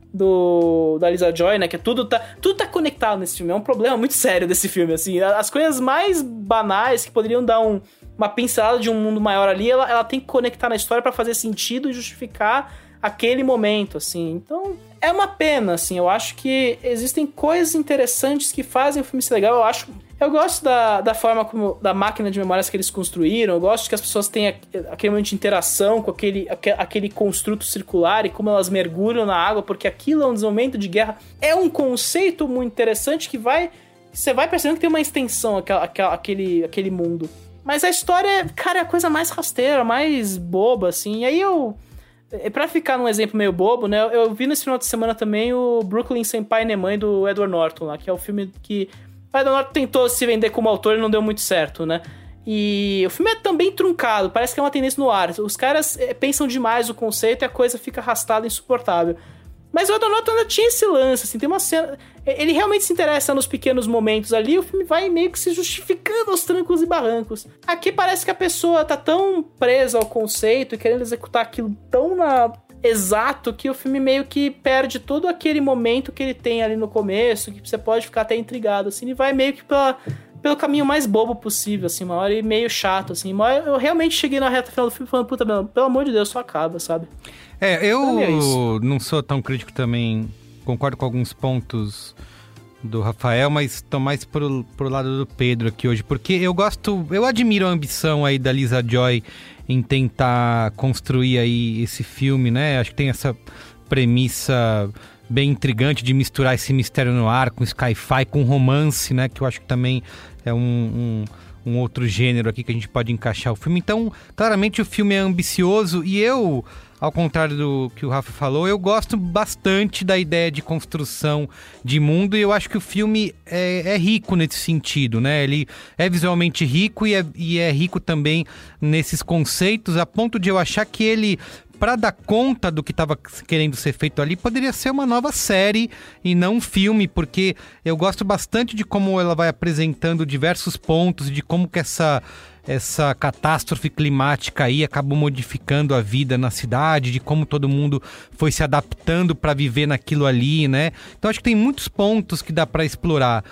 Do, da Lisa Joy, né, que tudo tá, tudo tá conectado nesse filme, é um problema muito sério desse filme, assim, as coisas mais banais que poderiam dar um, uma pincelada de um mundo maior ali, ela, ela tem que conectar na história pra fazer sentido e justificar aquele momento, assim, então é uma pena, assim, eu acho que existem coisas interessantes que fazem o filme ser legal, eu acho, eu gosto da, da forma como, da máquina de memórias que eles construíram, eu gosto que as pessoas tenham aquele momento de interação com aquele, aquele construto circular e como elas mergulham na água, porque aquilo é um desenvolvimento de guerra, é um conceito muito interessante que vai, você vai percebendo que tem uma extensão aquela, aquela, aquele, aquele mundo, mas a história, cara, é a coisa mais rasteira, mais boba, assim, e aí eu... Pra ficar num exemplo meio bobo, né, eu vi nesse final de semana também o Brooklyn Senpai Nemãe do Edward Norton lá, que é o filme que o Edward Norton tentou se vender como autor e não deu muito certo, né, e o filme é também truncado, parece que é uma tendência no ar, os caras é, pensam demais o conceito e a coisa fica arrastada e insuportável. Mas o Edward Norton ainda tinha esse lance, assim, tem uma cena... Ele realmente se interessa nos pequenos momentos ali, o filme vai meio que se justificando aos trancos e barrancos. Aqui parece que a pessoa tá tão presa ao conceito e querendo executar aquilo tão na... exato que o filme meio que perde todo aquele momento que ele tem ali no começo, que você pode ficar até intrigado, assim, e vai meio que pela... pelo caminho mais bobo possível, assim, uma hora e meio chato, assim. Uma hora eu realmente cheguei na reta final do filme falando, puta, pelo amor de Deus, só acaba, sabe? É, eu Então, é não sou tão crítico também, concordo com alguns pontos do Rafael, mas tô mais pro, pro lado do Pedro aqui hoje, porque eu gosto, eu admiro a ambição aí da Lisa Joy em tentar construir aí esse filme, né? Acho que tem essa premissa bem intrigante de misturar esse mistério no ar com sci-fi, com romance, né? Que eu acho que também é um, um, um outro gênero aqui que a gente pode encaixar o filme. Então, claramente o filme é ambicioso e eu, ao contrário do que o Rafa falou, eu gosto bastante da ideia de construção de mundo e eu acho que o filme é, é rico nesse sentido, né? Ele é visualmente rico e é, e é rico também nesses conceitos, a ponto de eu achar que ele... para dar conta do que estava querendo ser feito ali, poderia ser uma nova série e não um filme, porque eu gosto bastante de como ela vai apresentando diversos pontos, de como que essa, essa catástrofe climática aí acabou modificando a vida na cidade, de como todo mundo foi se adaptando para viver naquilo ali, né? Então acho que tem muitos pontos que dá para explorar.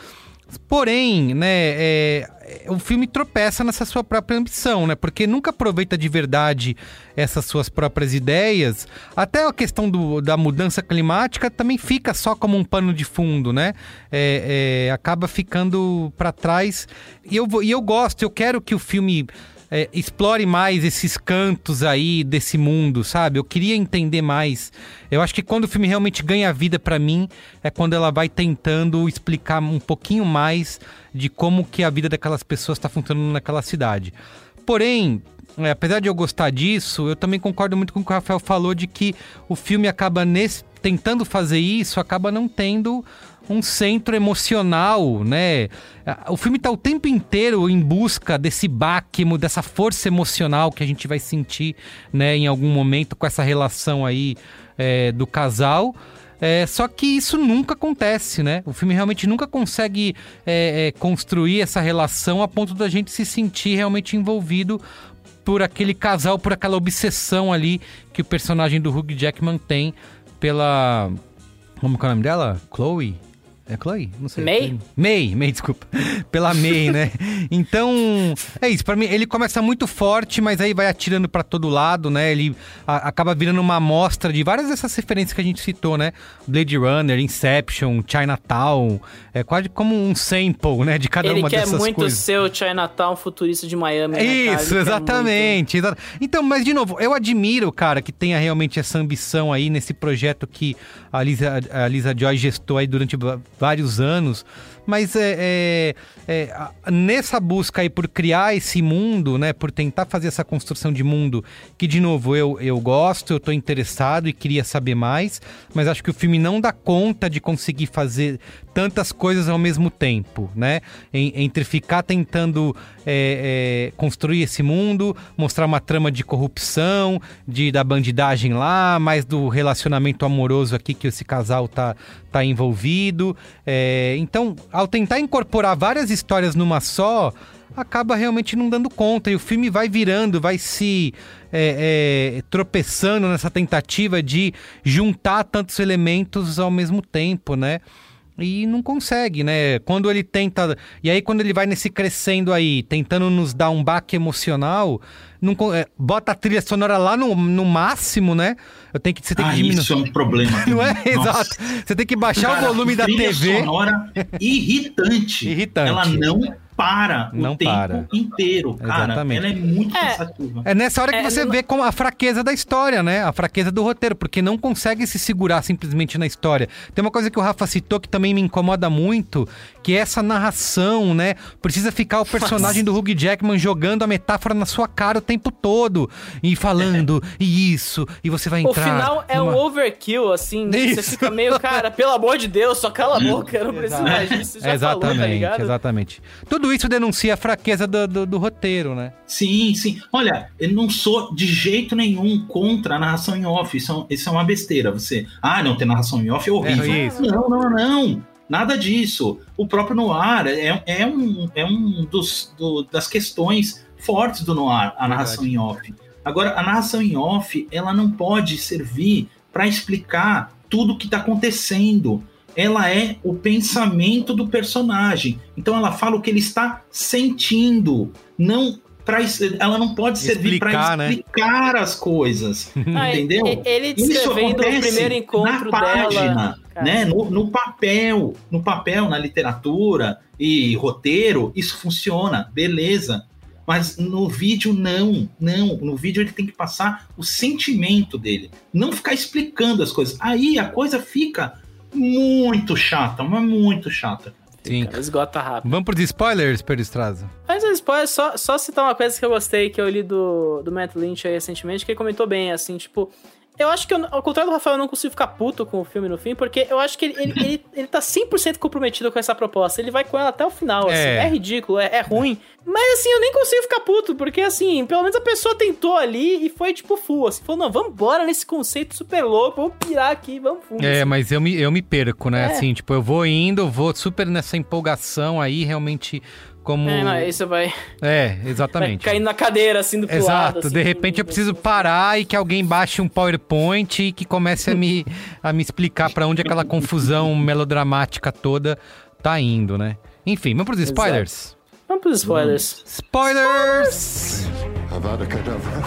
Porém, né, é, o filme tropeça nessa sua própria ambição, né? Porque nunca aproveita de verdade essas suas próprias ideias. Até a questão do, da mudança climática também fica só como um pano de fundo, né? É, é, acaba ficando para trás. E eu, e eu gosto, eu quero que o filme... É, explore mais esses cantos aí desse mundo, sabe? Eu queria entender mais. Eu acho que quando o filme realmente ganha vida pra mim é quando ela vai tentando explicar um pouquinho mais de como que a vida daquelas pessoas está funcionando naquela cidade. Porém, é, apesar de eu gostar disso, eu também concordo muito com o que o Rafael falou de que o filme acaba nesse tentando fazer isso, acaba não tendo um centro emocional, né? O filme tá o tempo inteiro em busca desse baque, dessa força emocional que a gente vai sentir, né, em algum momento com essa relação aí é, do casal. É, só que isso nunca acontece, né? O filme realmente nunca consegue é, é, construir essa relação a ponto da gente se sentir realmente envolvido por aquele casal, por aquela obsessão ali que o personagem do Hugh Jackman tem pela... Como que é o nome dela? Chloe? É Chloe? Não sei. May? May, May, desculpa. Pela May, né? Então, é isso. Pra mim, ele começa muito forte, mas aí vai atirando pra todo lado, né? Ele a, acaba virando uma amostra de várias dessas referências que a gente citou, né? Blade Runner, Inception, Chinatown. É quase como um sample, né? De cada ele uma dessas coisas. Ele quer muito ser o Chinatown futurista de Miami, né, Isso, cara? exatamente. Muito... Exa- então, mas de novo, eu admiro, cara, que tenha realmente essa ambição aí nesse projeto que a Lisa, a Lisa Joy gestou aí durante vários anos, mas é, é, é, nessa busca aí por criar esse mundo, né, por tentar fazer essa construção de mundo, que de novo eu, eu gosto, eu tô interessado e queria saber mais, mas acho que o filme não dá conta de conseguir fazer tantas coisas ao mesmo tempo, né, em, entre ficar tentando é, é, construir esse mundo, mostrar uma trama de corrupção, de, da bandidagem lá, mais do relacionamento amoroso aqui que esse casal tá, tá envolvido, é, então ao tentar incorporar várias histórias numa só, acaba realmente não dando conta. E o filme vai virando, vai se é, é, tropeçando nessa tentativa de juntar tantos elementos ao mesmo tempo, né? E não consegue, né? Quando ele tenta... E aí, quando ele vai nesse crescendo aí, tentando nos dar um baque emocional, não, é, bota a trilha sonora lá no, no máximo, né? Eu tenho que, você tem ah, que diminuir. Isso é um problema. Não é? Exato. Você tem que baixar Cara, o volume da T V. Trilha sonora irritante. Irritante. Ela não para não o tempo para. inteiro, cara. Exatamente. Ela é muito é, cansativa. É nessa hora que é, você não... vê como a fraqueza da história, né? A fraqueza do roteiro, porque não consegue se segurar simplesmente na história. Tem uma coisa que o Rafa citou que também me incomoda muito, que é essa narração, né? Precisa ficar o personagem Nossa. do Hugh Jackman jogando a metáfora na sua cara o tempo todo. E falando, é. e isso, e você vai entrar... O final é numa... um overkill, assim, né? Você fica meio, cara, pelo amor de Deus, só cala a boca, eu não preciso mais disso, você já exatamente, falou, tá ligado? Exatamente. Tudo isso denuncia a fraqueza do, do, do roteiro, né? Sim, sim. Olha, eu não sou de jeito nenhum contra a narração em off, isso, isso é uma besteira. Você, ah, não ter narração em off é horrível. É isso. Não, não, não. Nada disso. O próprio noir é, é um, é um dos, do, das questões fortes do noir, a narração Verdade. em off. Agora, a narração em off, ela não pode servir para explicar tudo o que está acontecendo. Ela é o pensamento do personagem. Então, ela fala o que ele está sentindo. Não pra, ela não pode servir para explicar né? as coisas. Ah, entendeu? Ele descrevendo o primeiro encontro na página, dela... Né? No, no papel, no papel, na literatura e roteiro, isso funciona, beleza. Mas no vídeo, não, não. No vídeo ele tem que passar o sentimento dele. Não ficar explicando as coisas. Aí a coisa fica muito chata, mas muito chata. Sim. Cara, esgota rápido. Vamos pros spoilers, Pedro Estraza? Mas os spoilers, só, só citar uma coisa que eu gostei, que eu li do, do Matt Lynch aí recentemente, que ele comentou bem, assim, tipo... Eu acho que, eu, ao contrário do Rafael, eu não consigo ficar puto com o filme no fim, porque eu acho que ele, ele, ele, ele tá cem por cento comprometido com essa proposta. Ele vai com ela até o final, assim. É, é ridículo, é, é ruim. Mas, assim, eu nem consigo ficar puto, porque, assim, pelo menos a pessoa tentou ali e foi, tipo, full, assim. Falou, não, vamos embora nesse conceito super louco, vamos pirar aqui, vamos full. É, assim. mas eu me, eu me perco, né? É. Assim, tipo, eu vou indo, vou super nessa empolgação aí, realmente... Como... É, não, aí você vai... É, exatamente. Vai caindo na cadeira, assim, do pro Exato, lado. Assim, de repente eu preciso parar e que alguém baixe um PowerPoint e que comece a me, a me explicar pra onde aquela confusão melodramática toda tá indo, né? Enfim, vamos pros spoilers? Exato. Vamos pros spoilers. Spoilers! Avada Kedavra.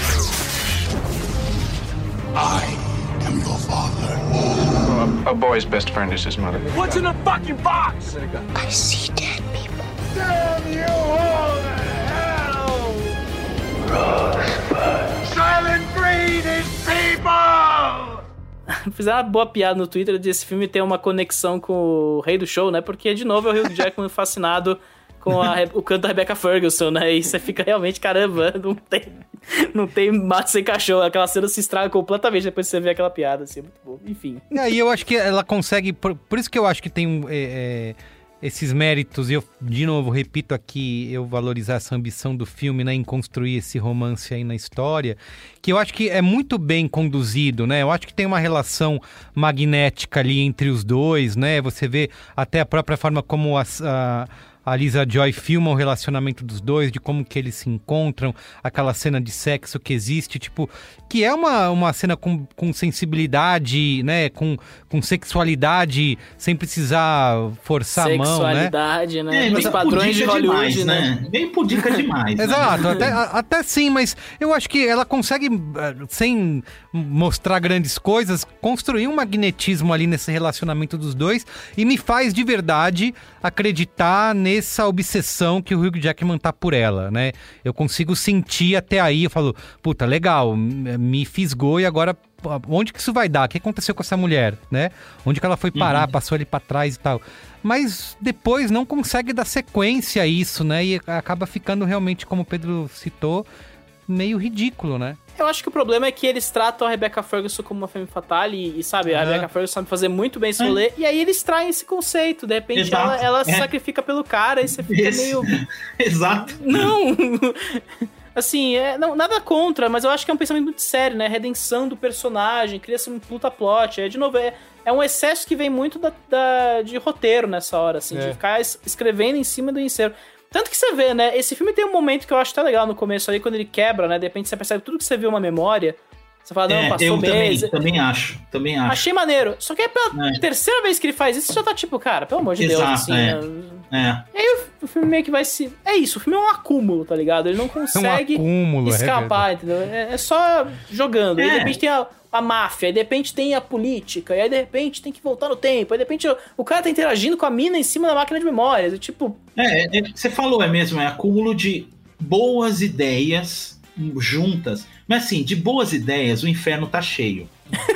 I am your father. A, a boy's best friend is his mother. What's in the fucking box? I see dead people. Damn you all to hell! Rosebud. Silent Breed is people! Fizeram uma boa piada no Twitter de esse filme ter uma conexão com o Rei do Show, né? Porque, de novo, é o Hugh Jackman fascinado com a, o canto da Rebecca Ferguson, né? E você fica realmente, caramba, não tem, não tem mato sem cachorro. Aquela cena se estraga completamente depois que você vê aquela piada, assim, é muito bom. Enfim. E aí eu acho que ela consegue, por, por isso que eu acho que tem é, é, esses méritos, e eu, de novo, repito aqui, eu valorizar essa ambição do filme, né, em construir esse romance aí na história, que eu acho que é muito bem conduzido, né? Eu acho que tem uma relação magnética ali entre os dois, né? Você vê até a própria forma como as, a, a Lisa Joy filma o relacionamento dos dois, de como que eles se encontram, aquela cena de sexo que existe, tipo, que é uma, uma cena com, com sensibilidade, né, com, com sexualidade, sem precisar forçar a mão, né? Sexualidade, né? É, os padrões de Hollywood, demais, né? né? Bem pudica demais. Exato, né? até, até sim, mas eu acho que ela consegue, sem mostrar grandes coisas, construir um magnetismo ali nesse relacionamento dos dois e me faz de verdade acreditar nessa obsessão que o Hugh Jackman tá por ela, né? Eu consigo sentir até aí, eu falo, puta, legal, me fisgou e agora onde que isso vai dar? O que aconteceu com essa mulher, né? Onde que ela foi parar, uhum. passou ali pra trás e tal. Mas depois não consegue dar sequência a isso, né? E acaba ficando realmente, como o Pedro citou, meio ridículo, né? Eu acho que o problema é que eles tratam a Rebecca Ferguson como uma femme fatale e, e sabe, uhum. a Rebecca Ferguson sabe fazer muito bem esse rolê, uhum. e aí eles traem esse conceito, de repente Exato. ela, ela é. se sacrifica pelo cara e você fica esse. meio... Exato. Não! Assim, é, não, nada contra, mas eu acho que é um pensamento muito sério, né? Redenção do personagem, cria-se um puta plot. É, de novo, é, é um excesso que vem muito da, da, de roteiro nessa hora, assim, é. de ficar es, escrevendo em cima do ensejo. Tanto que você vê, né? Esse filme tem um momento que eu acho até legal no começo ali, quando ele quebra, né? De repente você percebe tudo que você viu uma memória. Você fala, não, é, passou eu mês. Também, também acho, também acho. Achei maneiro. Só que é pela é. terceira vez que ele faz isso, você já tá tipo, cara, pelo amor de Exato, Deus, assim. É. Né? É. E aí o, o filme meio que vai se... É isso, o filme é um acúmulo, tá ligado? Ele não consegue é um acúmulo, escapar, é entendeu? É, é só jogando. É. E de repente tem a, a máfia, aí de repente tem a política, e aí de repente tem que voltar no tempo, aí de repente o, o cara tá interagindo com a mina em cima da máquina de memórias, e tipo... É, é, você falou, é mesmo, é acúmulo de boas ideias juntas. Mas assim, de boas ideias, o inferno tá cheio.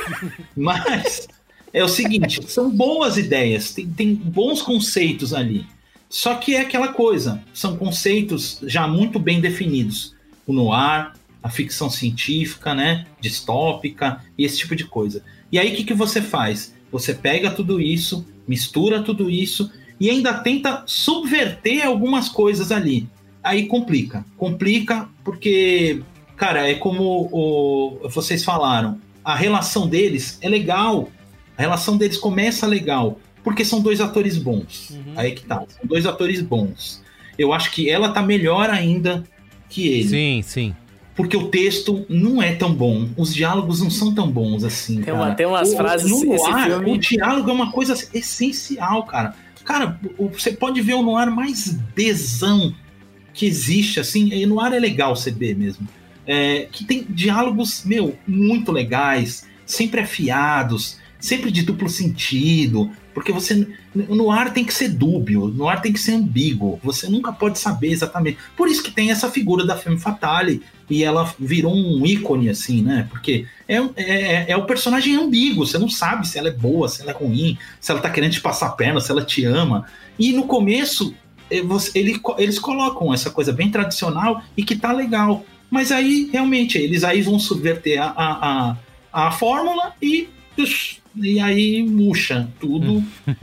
Mas é o seguinte, são boas ideias, tem, tem bons conceitos ali. Só que é aquela coisa, são conceitos já muito bem definidos. O noir, a ficção científica, né, distópica e esse tipo de coisa. E aí o que, que você faz? Você pega tudo isso, mistura tudo isso e ainda tenta subverter algumas coisas ali. Aí complica. Complica porque, cara, é como o, vocês falaram, a relação deles é legal. A relação deles começa legal, porque são dois atores bons. Uhum. Aí que tá, são dois atores bons. Eu acho que ela tá melhor ainda que ele. Sim, sim. Porque o texto não é tão bom, os diálogos não são tão bons assim, tem, uma, uma, tem umas o, frases... No noir, filme... o diálogo é uma coisa essencial, cara. Cara, você pode ver o noir mais bezão que existe, assim, e no ar é legal você ver mesmo, é, que tem diálogos, meu, muito legais, sempre afiados, sempre de duplo sentido, porque você, no ar tem que ser dúbio, no ar tem que ser ambíguo, você nunca pode saber exatamente, por isso que tem essa figura da femme fatale, e ela virou um ícone, assim, né, porque é, é, é o personagem ambíguo, você não sabe se ela é boa, se ela é ruim, se ela tá querendo te passar a perna, se ela te ama, e no começo Ele, eles colocam essa coisa bem tradicional e que tá legal, mas aí realmente eles aí vão subverter a, a, a, a fórmula e, e aí murcha tudo.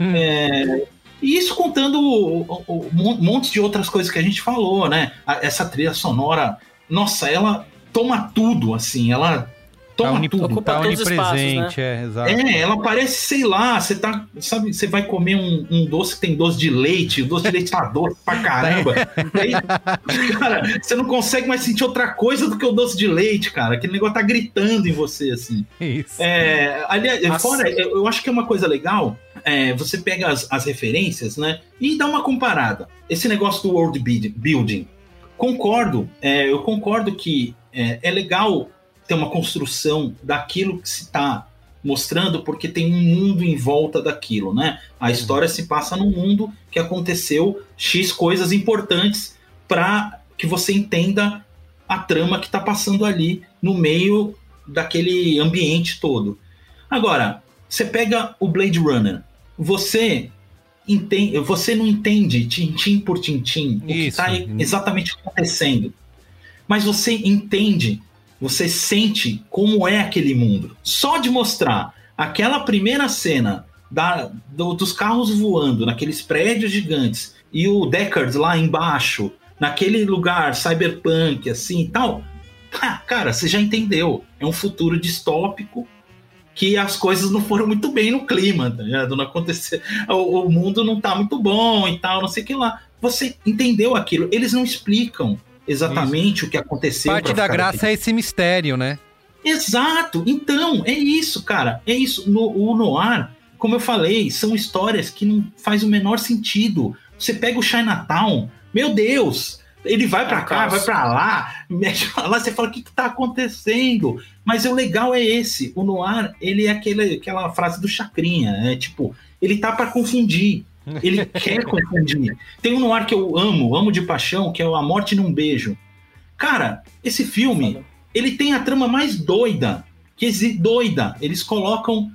é, e isso contando o, o, um monte de outras coisas que a gente falou, né? Essa trilha sonora, nossa, ela toma tudo, assim, ela toma tá tudo. Ocupa tá onipresente, né? é, exato. É, ela parece, sei lá, você tá, sabe, você vai comer um, um doce que tem doce de leite, o doce de leite tá doce pra caramba. Aí, cara, você não consegue mais sentir outra coisa do que o doce de leite, cara. Aquele negócio tá gritando em você, assim. Isso. É, aliás, fora, eu acho que é uma coisa legal, é, você pega as, as referências, né, e dá uma comparada. Esse negócio do world building, concordo, é, eu concordo que é, é legal ter uma construção daquilo que se está mostrando, porque tem um mundo em volta daquilo, né? A história se passa num mundo que aconteceu X coisas importantes para que você entenda a trama que está passando ali no meio daquele ambiente todo. Agora, você pega o Blade Runner, você entende, você não entende tintim por tintim o que está exatamente acontecendo. Mas você entende, você sente como é aquele mundo. Só de mostrar aquela primeira cena da, do, dos carros voando naqueles prédios gigantes e o Deckard lá embaixo, naquele lugar cyberpunk assim e tal, cara, você já entendeu. É um futuro distópico que as coisas não foram muito bem no clima, tá ligado? Não aconteceu, o, o mundo não tá muito bom e tal, não sei o que lá. Você entendeu aquilo. Eles não explicam exatamente isso. O que aconteceu. Parte da graça daquele. É esse mistério, né? Exato. Então, é isso, cara. É isso. No, o noir, como eu falei, são histórias que não faz o menor sentido. Você pega o Chinatown, meu Deus, ele vai pra é cá, vai pra lá, mexe pra lá, você fala, o que que tá acontecendo? Mas o legal é esse, o noir, ele é aquele, aquela frase do Chacrinha, é tipo, ele tá pra confundir. Ele quer confundir. Tem um noir que eu amo, amo de paixão, que é o A Morte Num Beijo. Cara, esse filme, ele tem a trama mais doida. Que existe doida. Eles colocam...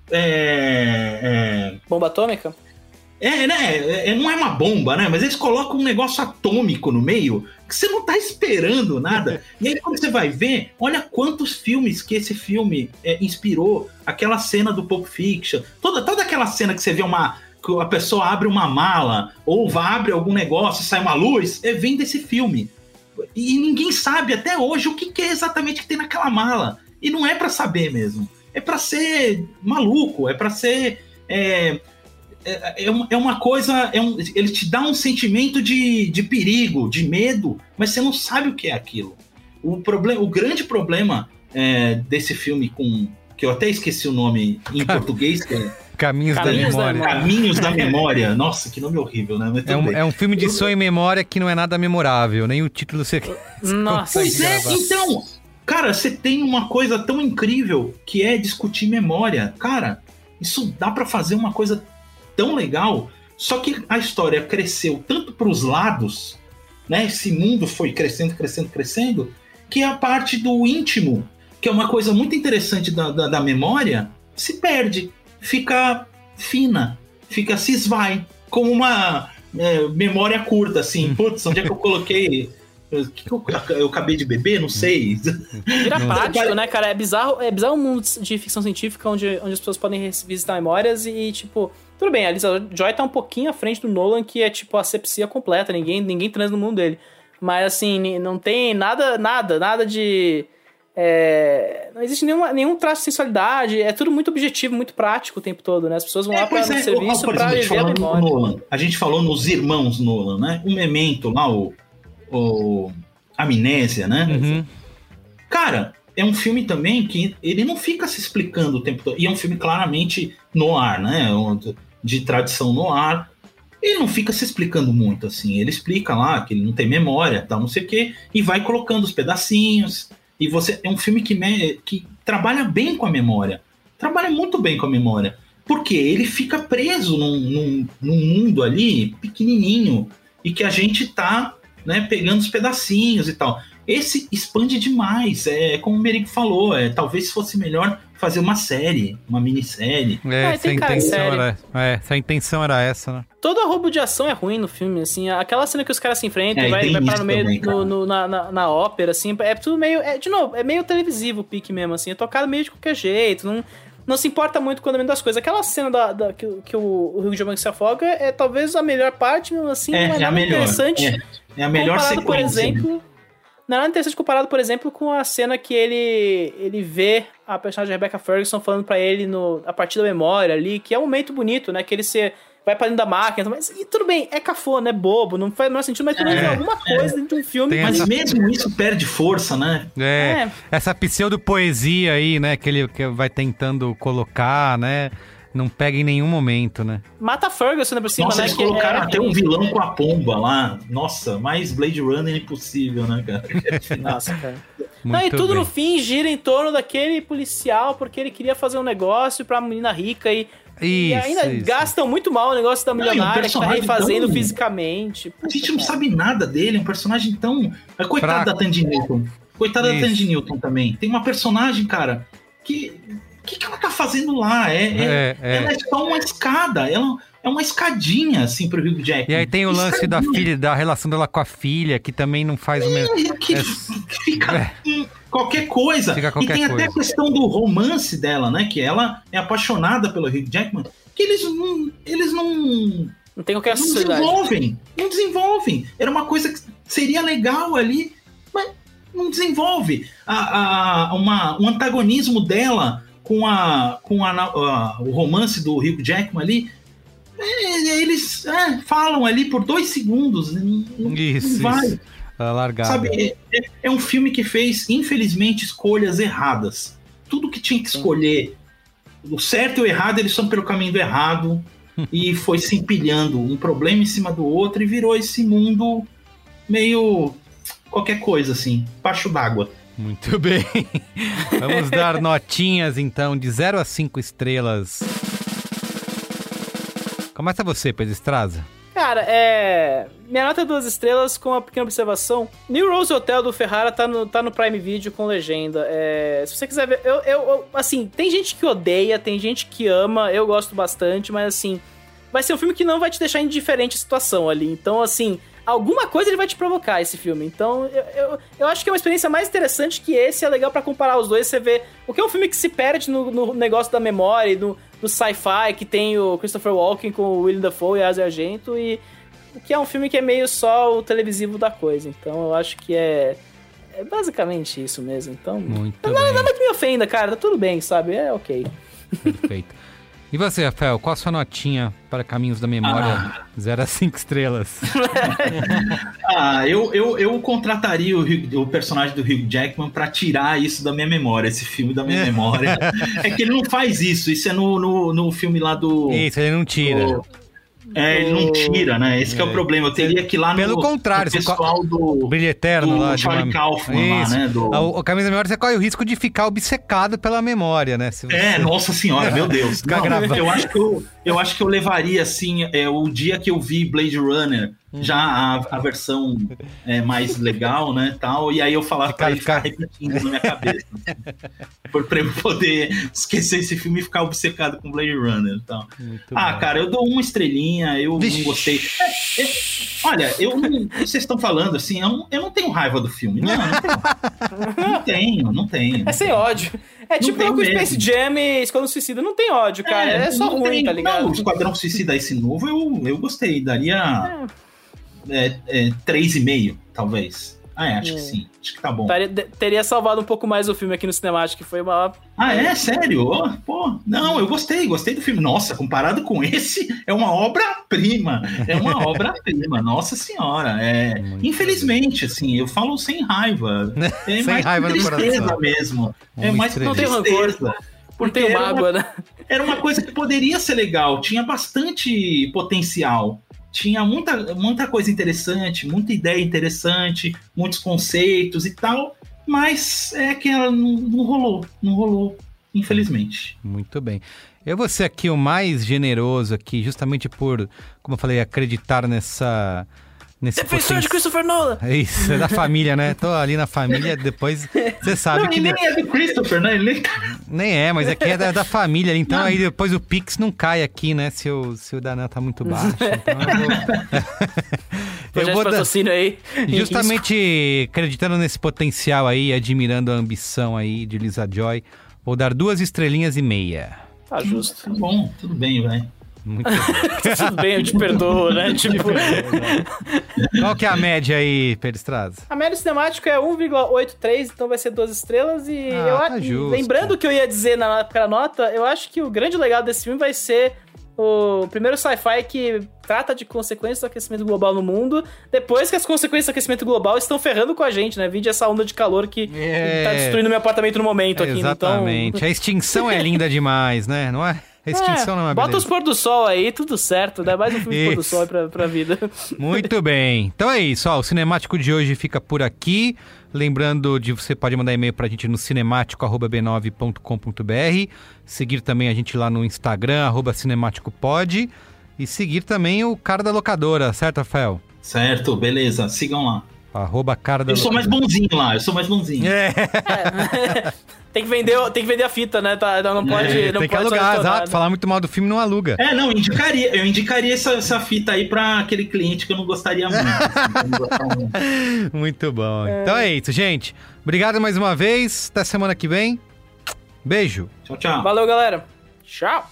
É, é... Bomba atômica? É, né? É, não é uma bomba, né? Mas eles colocam um negócio atômico no meio que você não tá esperando nada. E aí, quando você vai ver, olha quantos filmes que esse filme é, inspirou. Aquela cena do Pulp Fiction. Toda, toda aquela cena que você vê uma... a pessoa abre uma mala ou abre algum negócio e sai uma luz, é, vem desse filme. E ninguém sabe até hoje o que, que é exatamente que tem naquela mala. E não é pra saber mesmo. É pra ser maluco, é pra ser... É, é, é uma coisa... É um, ele te dá um sentimento de, de perigo, de medo, mas você não sabe o que é aquilo. O, problem, o grande problema é, desse filme, com que eu até esqueci o nome em português, que é... Caminhos, Caminhos da, memória. da Memória. Caminhos da Memória. Nossa, que nome horrível, né? É um, é um filme de sonho e memória que não é nada memorável, nem o título você... Nossa, pois é, gravar. Então, cara, você tem uma coisa tão incrível que é discutir memória. Cara, isso dá pra fazer uma coisa tão legal, só que a história cresceu tanto pros lados, né? Esse mundo foi crescendo, crescendo, crescendo, que a parte do íntimo, que é uma coisa muito interessante da, da, da memória, se perde. Fica fina, fica se esvai, como uma é, memória curta, assim. Putz, onde é que eu coloquei? O que, que eu, eu acabei de beber? Não sei. Vira prático, né, cara? É bizarro, é bizarro o mundo de ficção científica onde, onde as pessoas podem visitar memórias e, tipo... Tudo bem, a Lisa Joy tá um pouquinho à frente do Nolan, que é, tipo, asepsia completa. Ninguém, ninguém transa no mundo dele. Mas, assim, não tem nada, nada, nada de... É, não existe nenhuma, nenhum traço de sensualidade, é tudo muito objetivo, muito prático o tempo todo, né? As pessoas vão é, lá para o é, serviço para viver a memória. Nolan, a gente falou nos irmãos Nolan, né? O Memento lá, o, o Amnésia, né? Uhum. Cara, é um filme também que ele não fica se explicando o tempo todo. E é um filme claramente noir, né? De tradição noir. Ele não fica se explicando muito, assim. Ele explica lá que ele não tem memória, tal, não sei o quê, e vai colocando os pedacinhos. E você é um filme que, me, que trabalha bem com a memória. Trabalha muito bem com a memória. Porque ele fica preso num, num, num mundo ali pequenininho e que a gente tá, né, pegando os pedacinhos e tal. Esse expande demais. É como o Merigo falou. É, talvez fosse melhor fazer uma série, uma minissérie. É, ah, essa, intenção era, é, essa intenção era essa, né? Todo arrobo de ação é ruim no filme, assim. Aquela cena que os caras se enfrentam é, e vai, vai parar no meio, também, no, no, na, na, na ópera, assim. É tudo meio... É, de novo, é meio televisivo o pique mesmo, assim. É tocado meio de qualquer jeito. Não, não se importa muito com o andamento das coisas. Aquela cena da, da, que, que o, o Hugh Jackman se afoga é talvez a melhor parte, mesmo assim. É, não é, é a melhor. Interessante. É, é a melhor sequência. Por exemplo... Não é nada interessante comparado, por exemplo, com a cena que ele, ele vê a personagem Rebecca Ferguson falando pra ele no, a partir da memória ali, que é um momento bonito, né? Que ele se, vai pra dentro da máquina, mas e tudo bem, é cafona, é bobo, não faz o menor sentido, mas pelo menos é, alguma coisa é. dentro de um filme. Mas essa... mesmo isso perde força, né? É, é. Essa pseudo-poesia aí, né, que ele que vai tentando colocar, né? Não pega em nenhum momento, né? Mata Ferguson, né, por cima, Nossa, né? Eles colocaram é... até um vilão com a pomba lá. Nossa, mais Blade Runner impossível, né, cara? Nossa, cara. Não, e tudo bem. No fim gira em torno daquele policial, porque ele queria fazer um negócio pra menina rica e, isso, e ainda isso. gastam muito mal o negócio da milionária não, que tá refazendo tão... fisicamente. A gente não sabe nada dele, é um personagem tão... Coitado da Tandy Newton. Coitada da Tandy Newton também. Tem uma personagem, cara, que... O que, que ela tá fazendo lá? É, é, é, é. Ela é só uma escada. Ela, é uma escadinha, assim, pro Hugh Jackman. E aí tem o lance escadinha. da filha, da relação dela com a filha, que também não faz o mesmo... É, que é... fica é. qualquer coisa. Fica qualquer e tem coisa. até a questão do romance dela, né? Que ela é apaixonada pelo Hugh Jackman, que eles não... Eles não... Não tem qualquer não sociedade. desenvolvem. Não desenvolvem. Era uma coisa que seria legal ali, mas não desenvolve. A, a, uma, um antagonismo dela com, a, com a, a, o romance do Hugh Jackman ali, é, eles é, falam ali por dois segundos. Não, isso, não vai. Isso. Largada. Sabe, é, é um filme que fez, infelizmente, escolhas erradas. Tudo que tinha que escolher, o certo e o errado, eles estão pelo caminho do errado. E foi se empilhando um problema em cima do outro e virou esse mundo meio qualquer coisa, assim, baixo d'água. Muito bem. Vamos dar notinhas, então, de zero a cinco estrelas. Começa você, Pedro Estraza. Cara, é... Minha nota é duas estrelas com uma pequena observação. New Rose Hotel do Ferrara tá no, tá no Prime Video com legenda. É... Se você quiser ver... Eu, eu, eu, assim, tem gente que odeia, tem gente que ama, eu gosto bastante, mas assim... Vai ser um filme que não vai te deixar indiferente à situação ali. Então, assim... Alguma coisa ele vai te provocar, esse filme. Então, eu, eu, eu acho que é uma experiência mais interessante que esse. É legal pra comparar os dois. Você vê o que é um filme que se perde no, no negócio da memória e no, do sci-fi, que tem o Christopher Walken com o Willem Dafoe e a Asia Argento, e o que é um filme que é meio só o televisivo da coisa. Então, eu acho que é, é basicamente isso mesmo. Então, Muito nada, bem. nada que me ofenda, cara. Tá tudo bem, sabe? É ok. Perfeito. E você, Rafael, qual a sua notinha para Caminhos da Memória? Ah. zero a cinco estrelas. Ah, eu, eu, eu contrataria o, Hugh, o personagem do Hugh Jackman pra tirar isso da minha memória, esse filme da minha memória. É que ele não faz isso, isso é no, no, no filme lá do... Isso, ele não tira. Do, é, ele não tira, né? Esse é. que é o problema. Eu teria que ir lá no... Pelo contrário, no pessoal co... do... Brilho Eterno do lá. Charlie Kaufman lá, né? Do... O, o Caminhos da Memória, você corre o risco de ficar obcecado pela memória, né? Se você... É, nossa senhora, meu Deus. Não, eu, acho que eu, eu acho que eu levaria, assim, é, o dia que eu vi Blade Runner, já a, a versão é, mais legal, né, tal, e aí eu falava pra ele ficar repetindo na minha cabeça, assim, pra eu poder esquecer esse filme e ficar obcecado com Blade Runner e tal. Muito ah, bom. Cara, eu dou uma estrelinha, eu Vixe. não gostei. É, é, olha, eu não, vocês estão falando assim, eu não, eu não tenho raiva do filme. Não, não tenho. Não tenho, não tenho. É sem ódio. É tipo o Space Jam e Esquadrão Suicida. Não tem ódio, cara. É, é só ruim, tem, tá ligado? Não, o Esquadrão Suicida, esse novo, eu, eu gostei. Daria é, é, três e meio, talvez. Ah, é, acho é. que sim. Acho que tá bom. Taria, teria salvado um pouco mais o filme aqui no Cinemático, que foi uma... Ah, é? Sério? Oh, pô, não, eu gostei, gostei do filme. Nossa, comparado com esse, é uma obra-prima. É uma obra-prima, nossa senhora. É, infelizmente, assim, eu falo sem raiva. É sem mais raiva por no tristeza coração. mesmo. Uma é mais por não tem rancor. Porque não tem era mágoa, uma, né? Era uma coisa que poderia ser legal, tinha bastante potencial. Tinha muita, muita coisa interessante, muita ideia interessante, muitos conceitos e tal, mas é que ela não, não rolou, não rolou, infelizmente. Muito bem. Eu vou ser aqui o mais generoso aqui, justamente por, como eu falei, acreditar nessa... Nesse Defensor poten... de Christopher Nolan! É isso, é da família, né? Tô ali na família, depois você sabe não, que... Não, nem é do Christopher, né? Ele... Nem é, mas aqui é da, da família, então não. Aí depois o Pix não cai aqui, né? Se o, se o Danão tá muito baixo, então eu vou... eu vou patrocínio aí. Justamente acreditando nesse potencial aí, admirando a ambição aí de Lisa Joy, vou dar duas estrelinhas e meia. Tá justo. Tá bom, tudo bem, vai. Muito bem. Tudo bem, eu te perdoo, né? Tipo... Qual que é a média aí, Pedro Estraza? A média cinemática é um vírgula oitenta e três, então vai ser duas estrelas. E ah, eu, tá justo. Lembrando o que eu ia dizer na época nota, eu acho que o grande legado desse filme vai ser o primeiro sci-fi que trata de consequências do aquecimento global no mundo, depois que as consequências do aquecimento global estão ferrando com a gente, né? Vide essa onda de calor que é... tá destruindo meu apartamento no momento é, aqui. Exatamente. Então... A extinção é linda demais, né? Não é? A extinção é, não é uma bota beleza. os pôr do sol aí, tudo certo, né? Mais um filme de pôr do sol aí pra, pra vida. Muito bem. Então é isso, ó. O Cinemático de hoje fica por aqui. Lembrando de você pode mandar e-mail pra gente no cinemático arroba b nove ponto com ponto b r. Seguir também a gente lá no Instagram, arroba cinemáticopod. E seguir também o cara da locadora, certo, Rafael? Certo, beleza. Sigam lá. Arroba cara da Eu sou mais bonzinho lá, eu sou mais bonzinho. É. É. tem, que vender, tem que vender a fita, né? Tá, não pode. É, não tem que pode alugar, exato. Falar muito mal do filme não aluga. É, não, eu indicaria, eu indicaria essa, essa fita aí pra aquele cliente que eu não gostaria muito. Assim, que eu não gostava muito. Muito bom. É. Então é isso, gente. Obrigado mais uma vez. Até semana que vem. Beijo. Tchau, tchau. Valeu, galera. Tchau.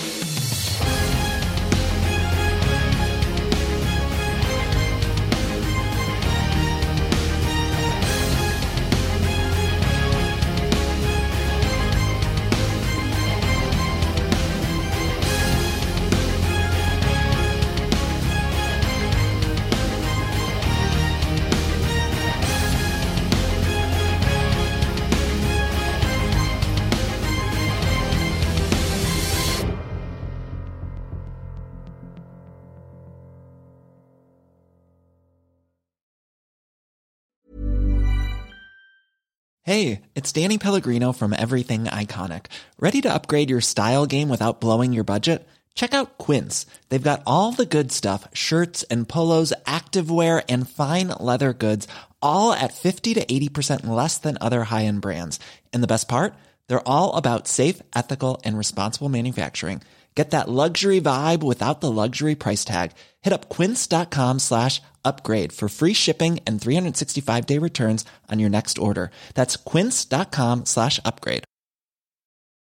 Hey, it's Danny Pellegrino from Everything Iconic. Ready to upgrade your style game without blowing your budget? Check out Quince. They've got all the good stuff, shirts and polos, activewear, and fine leather goods, all at fifty to eighty percent less than other high-end brands. And the best part? They're all about safe, ethical, and responsible manufacturing. Get that luxury vibe without the luxury price tag. Hit up quince.com slash upgrade for free shipping and three sixty-five day returns on your next order. That's quince.com slash upgrade.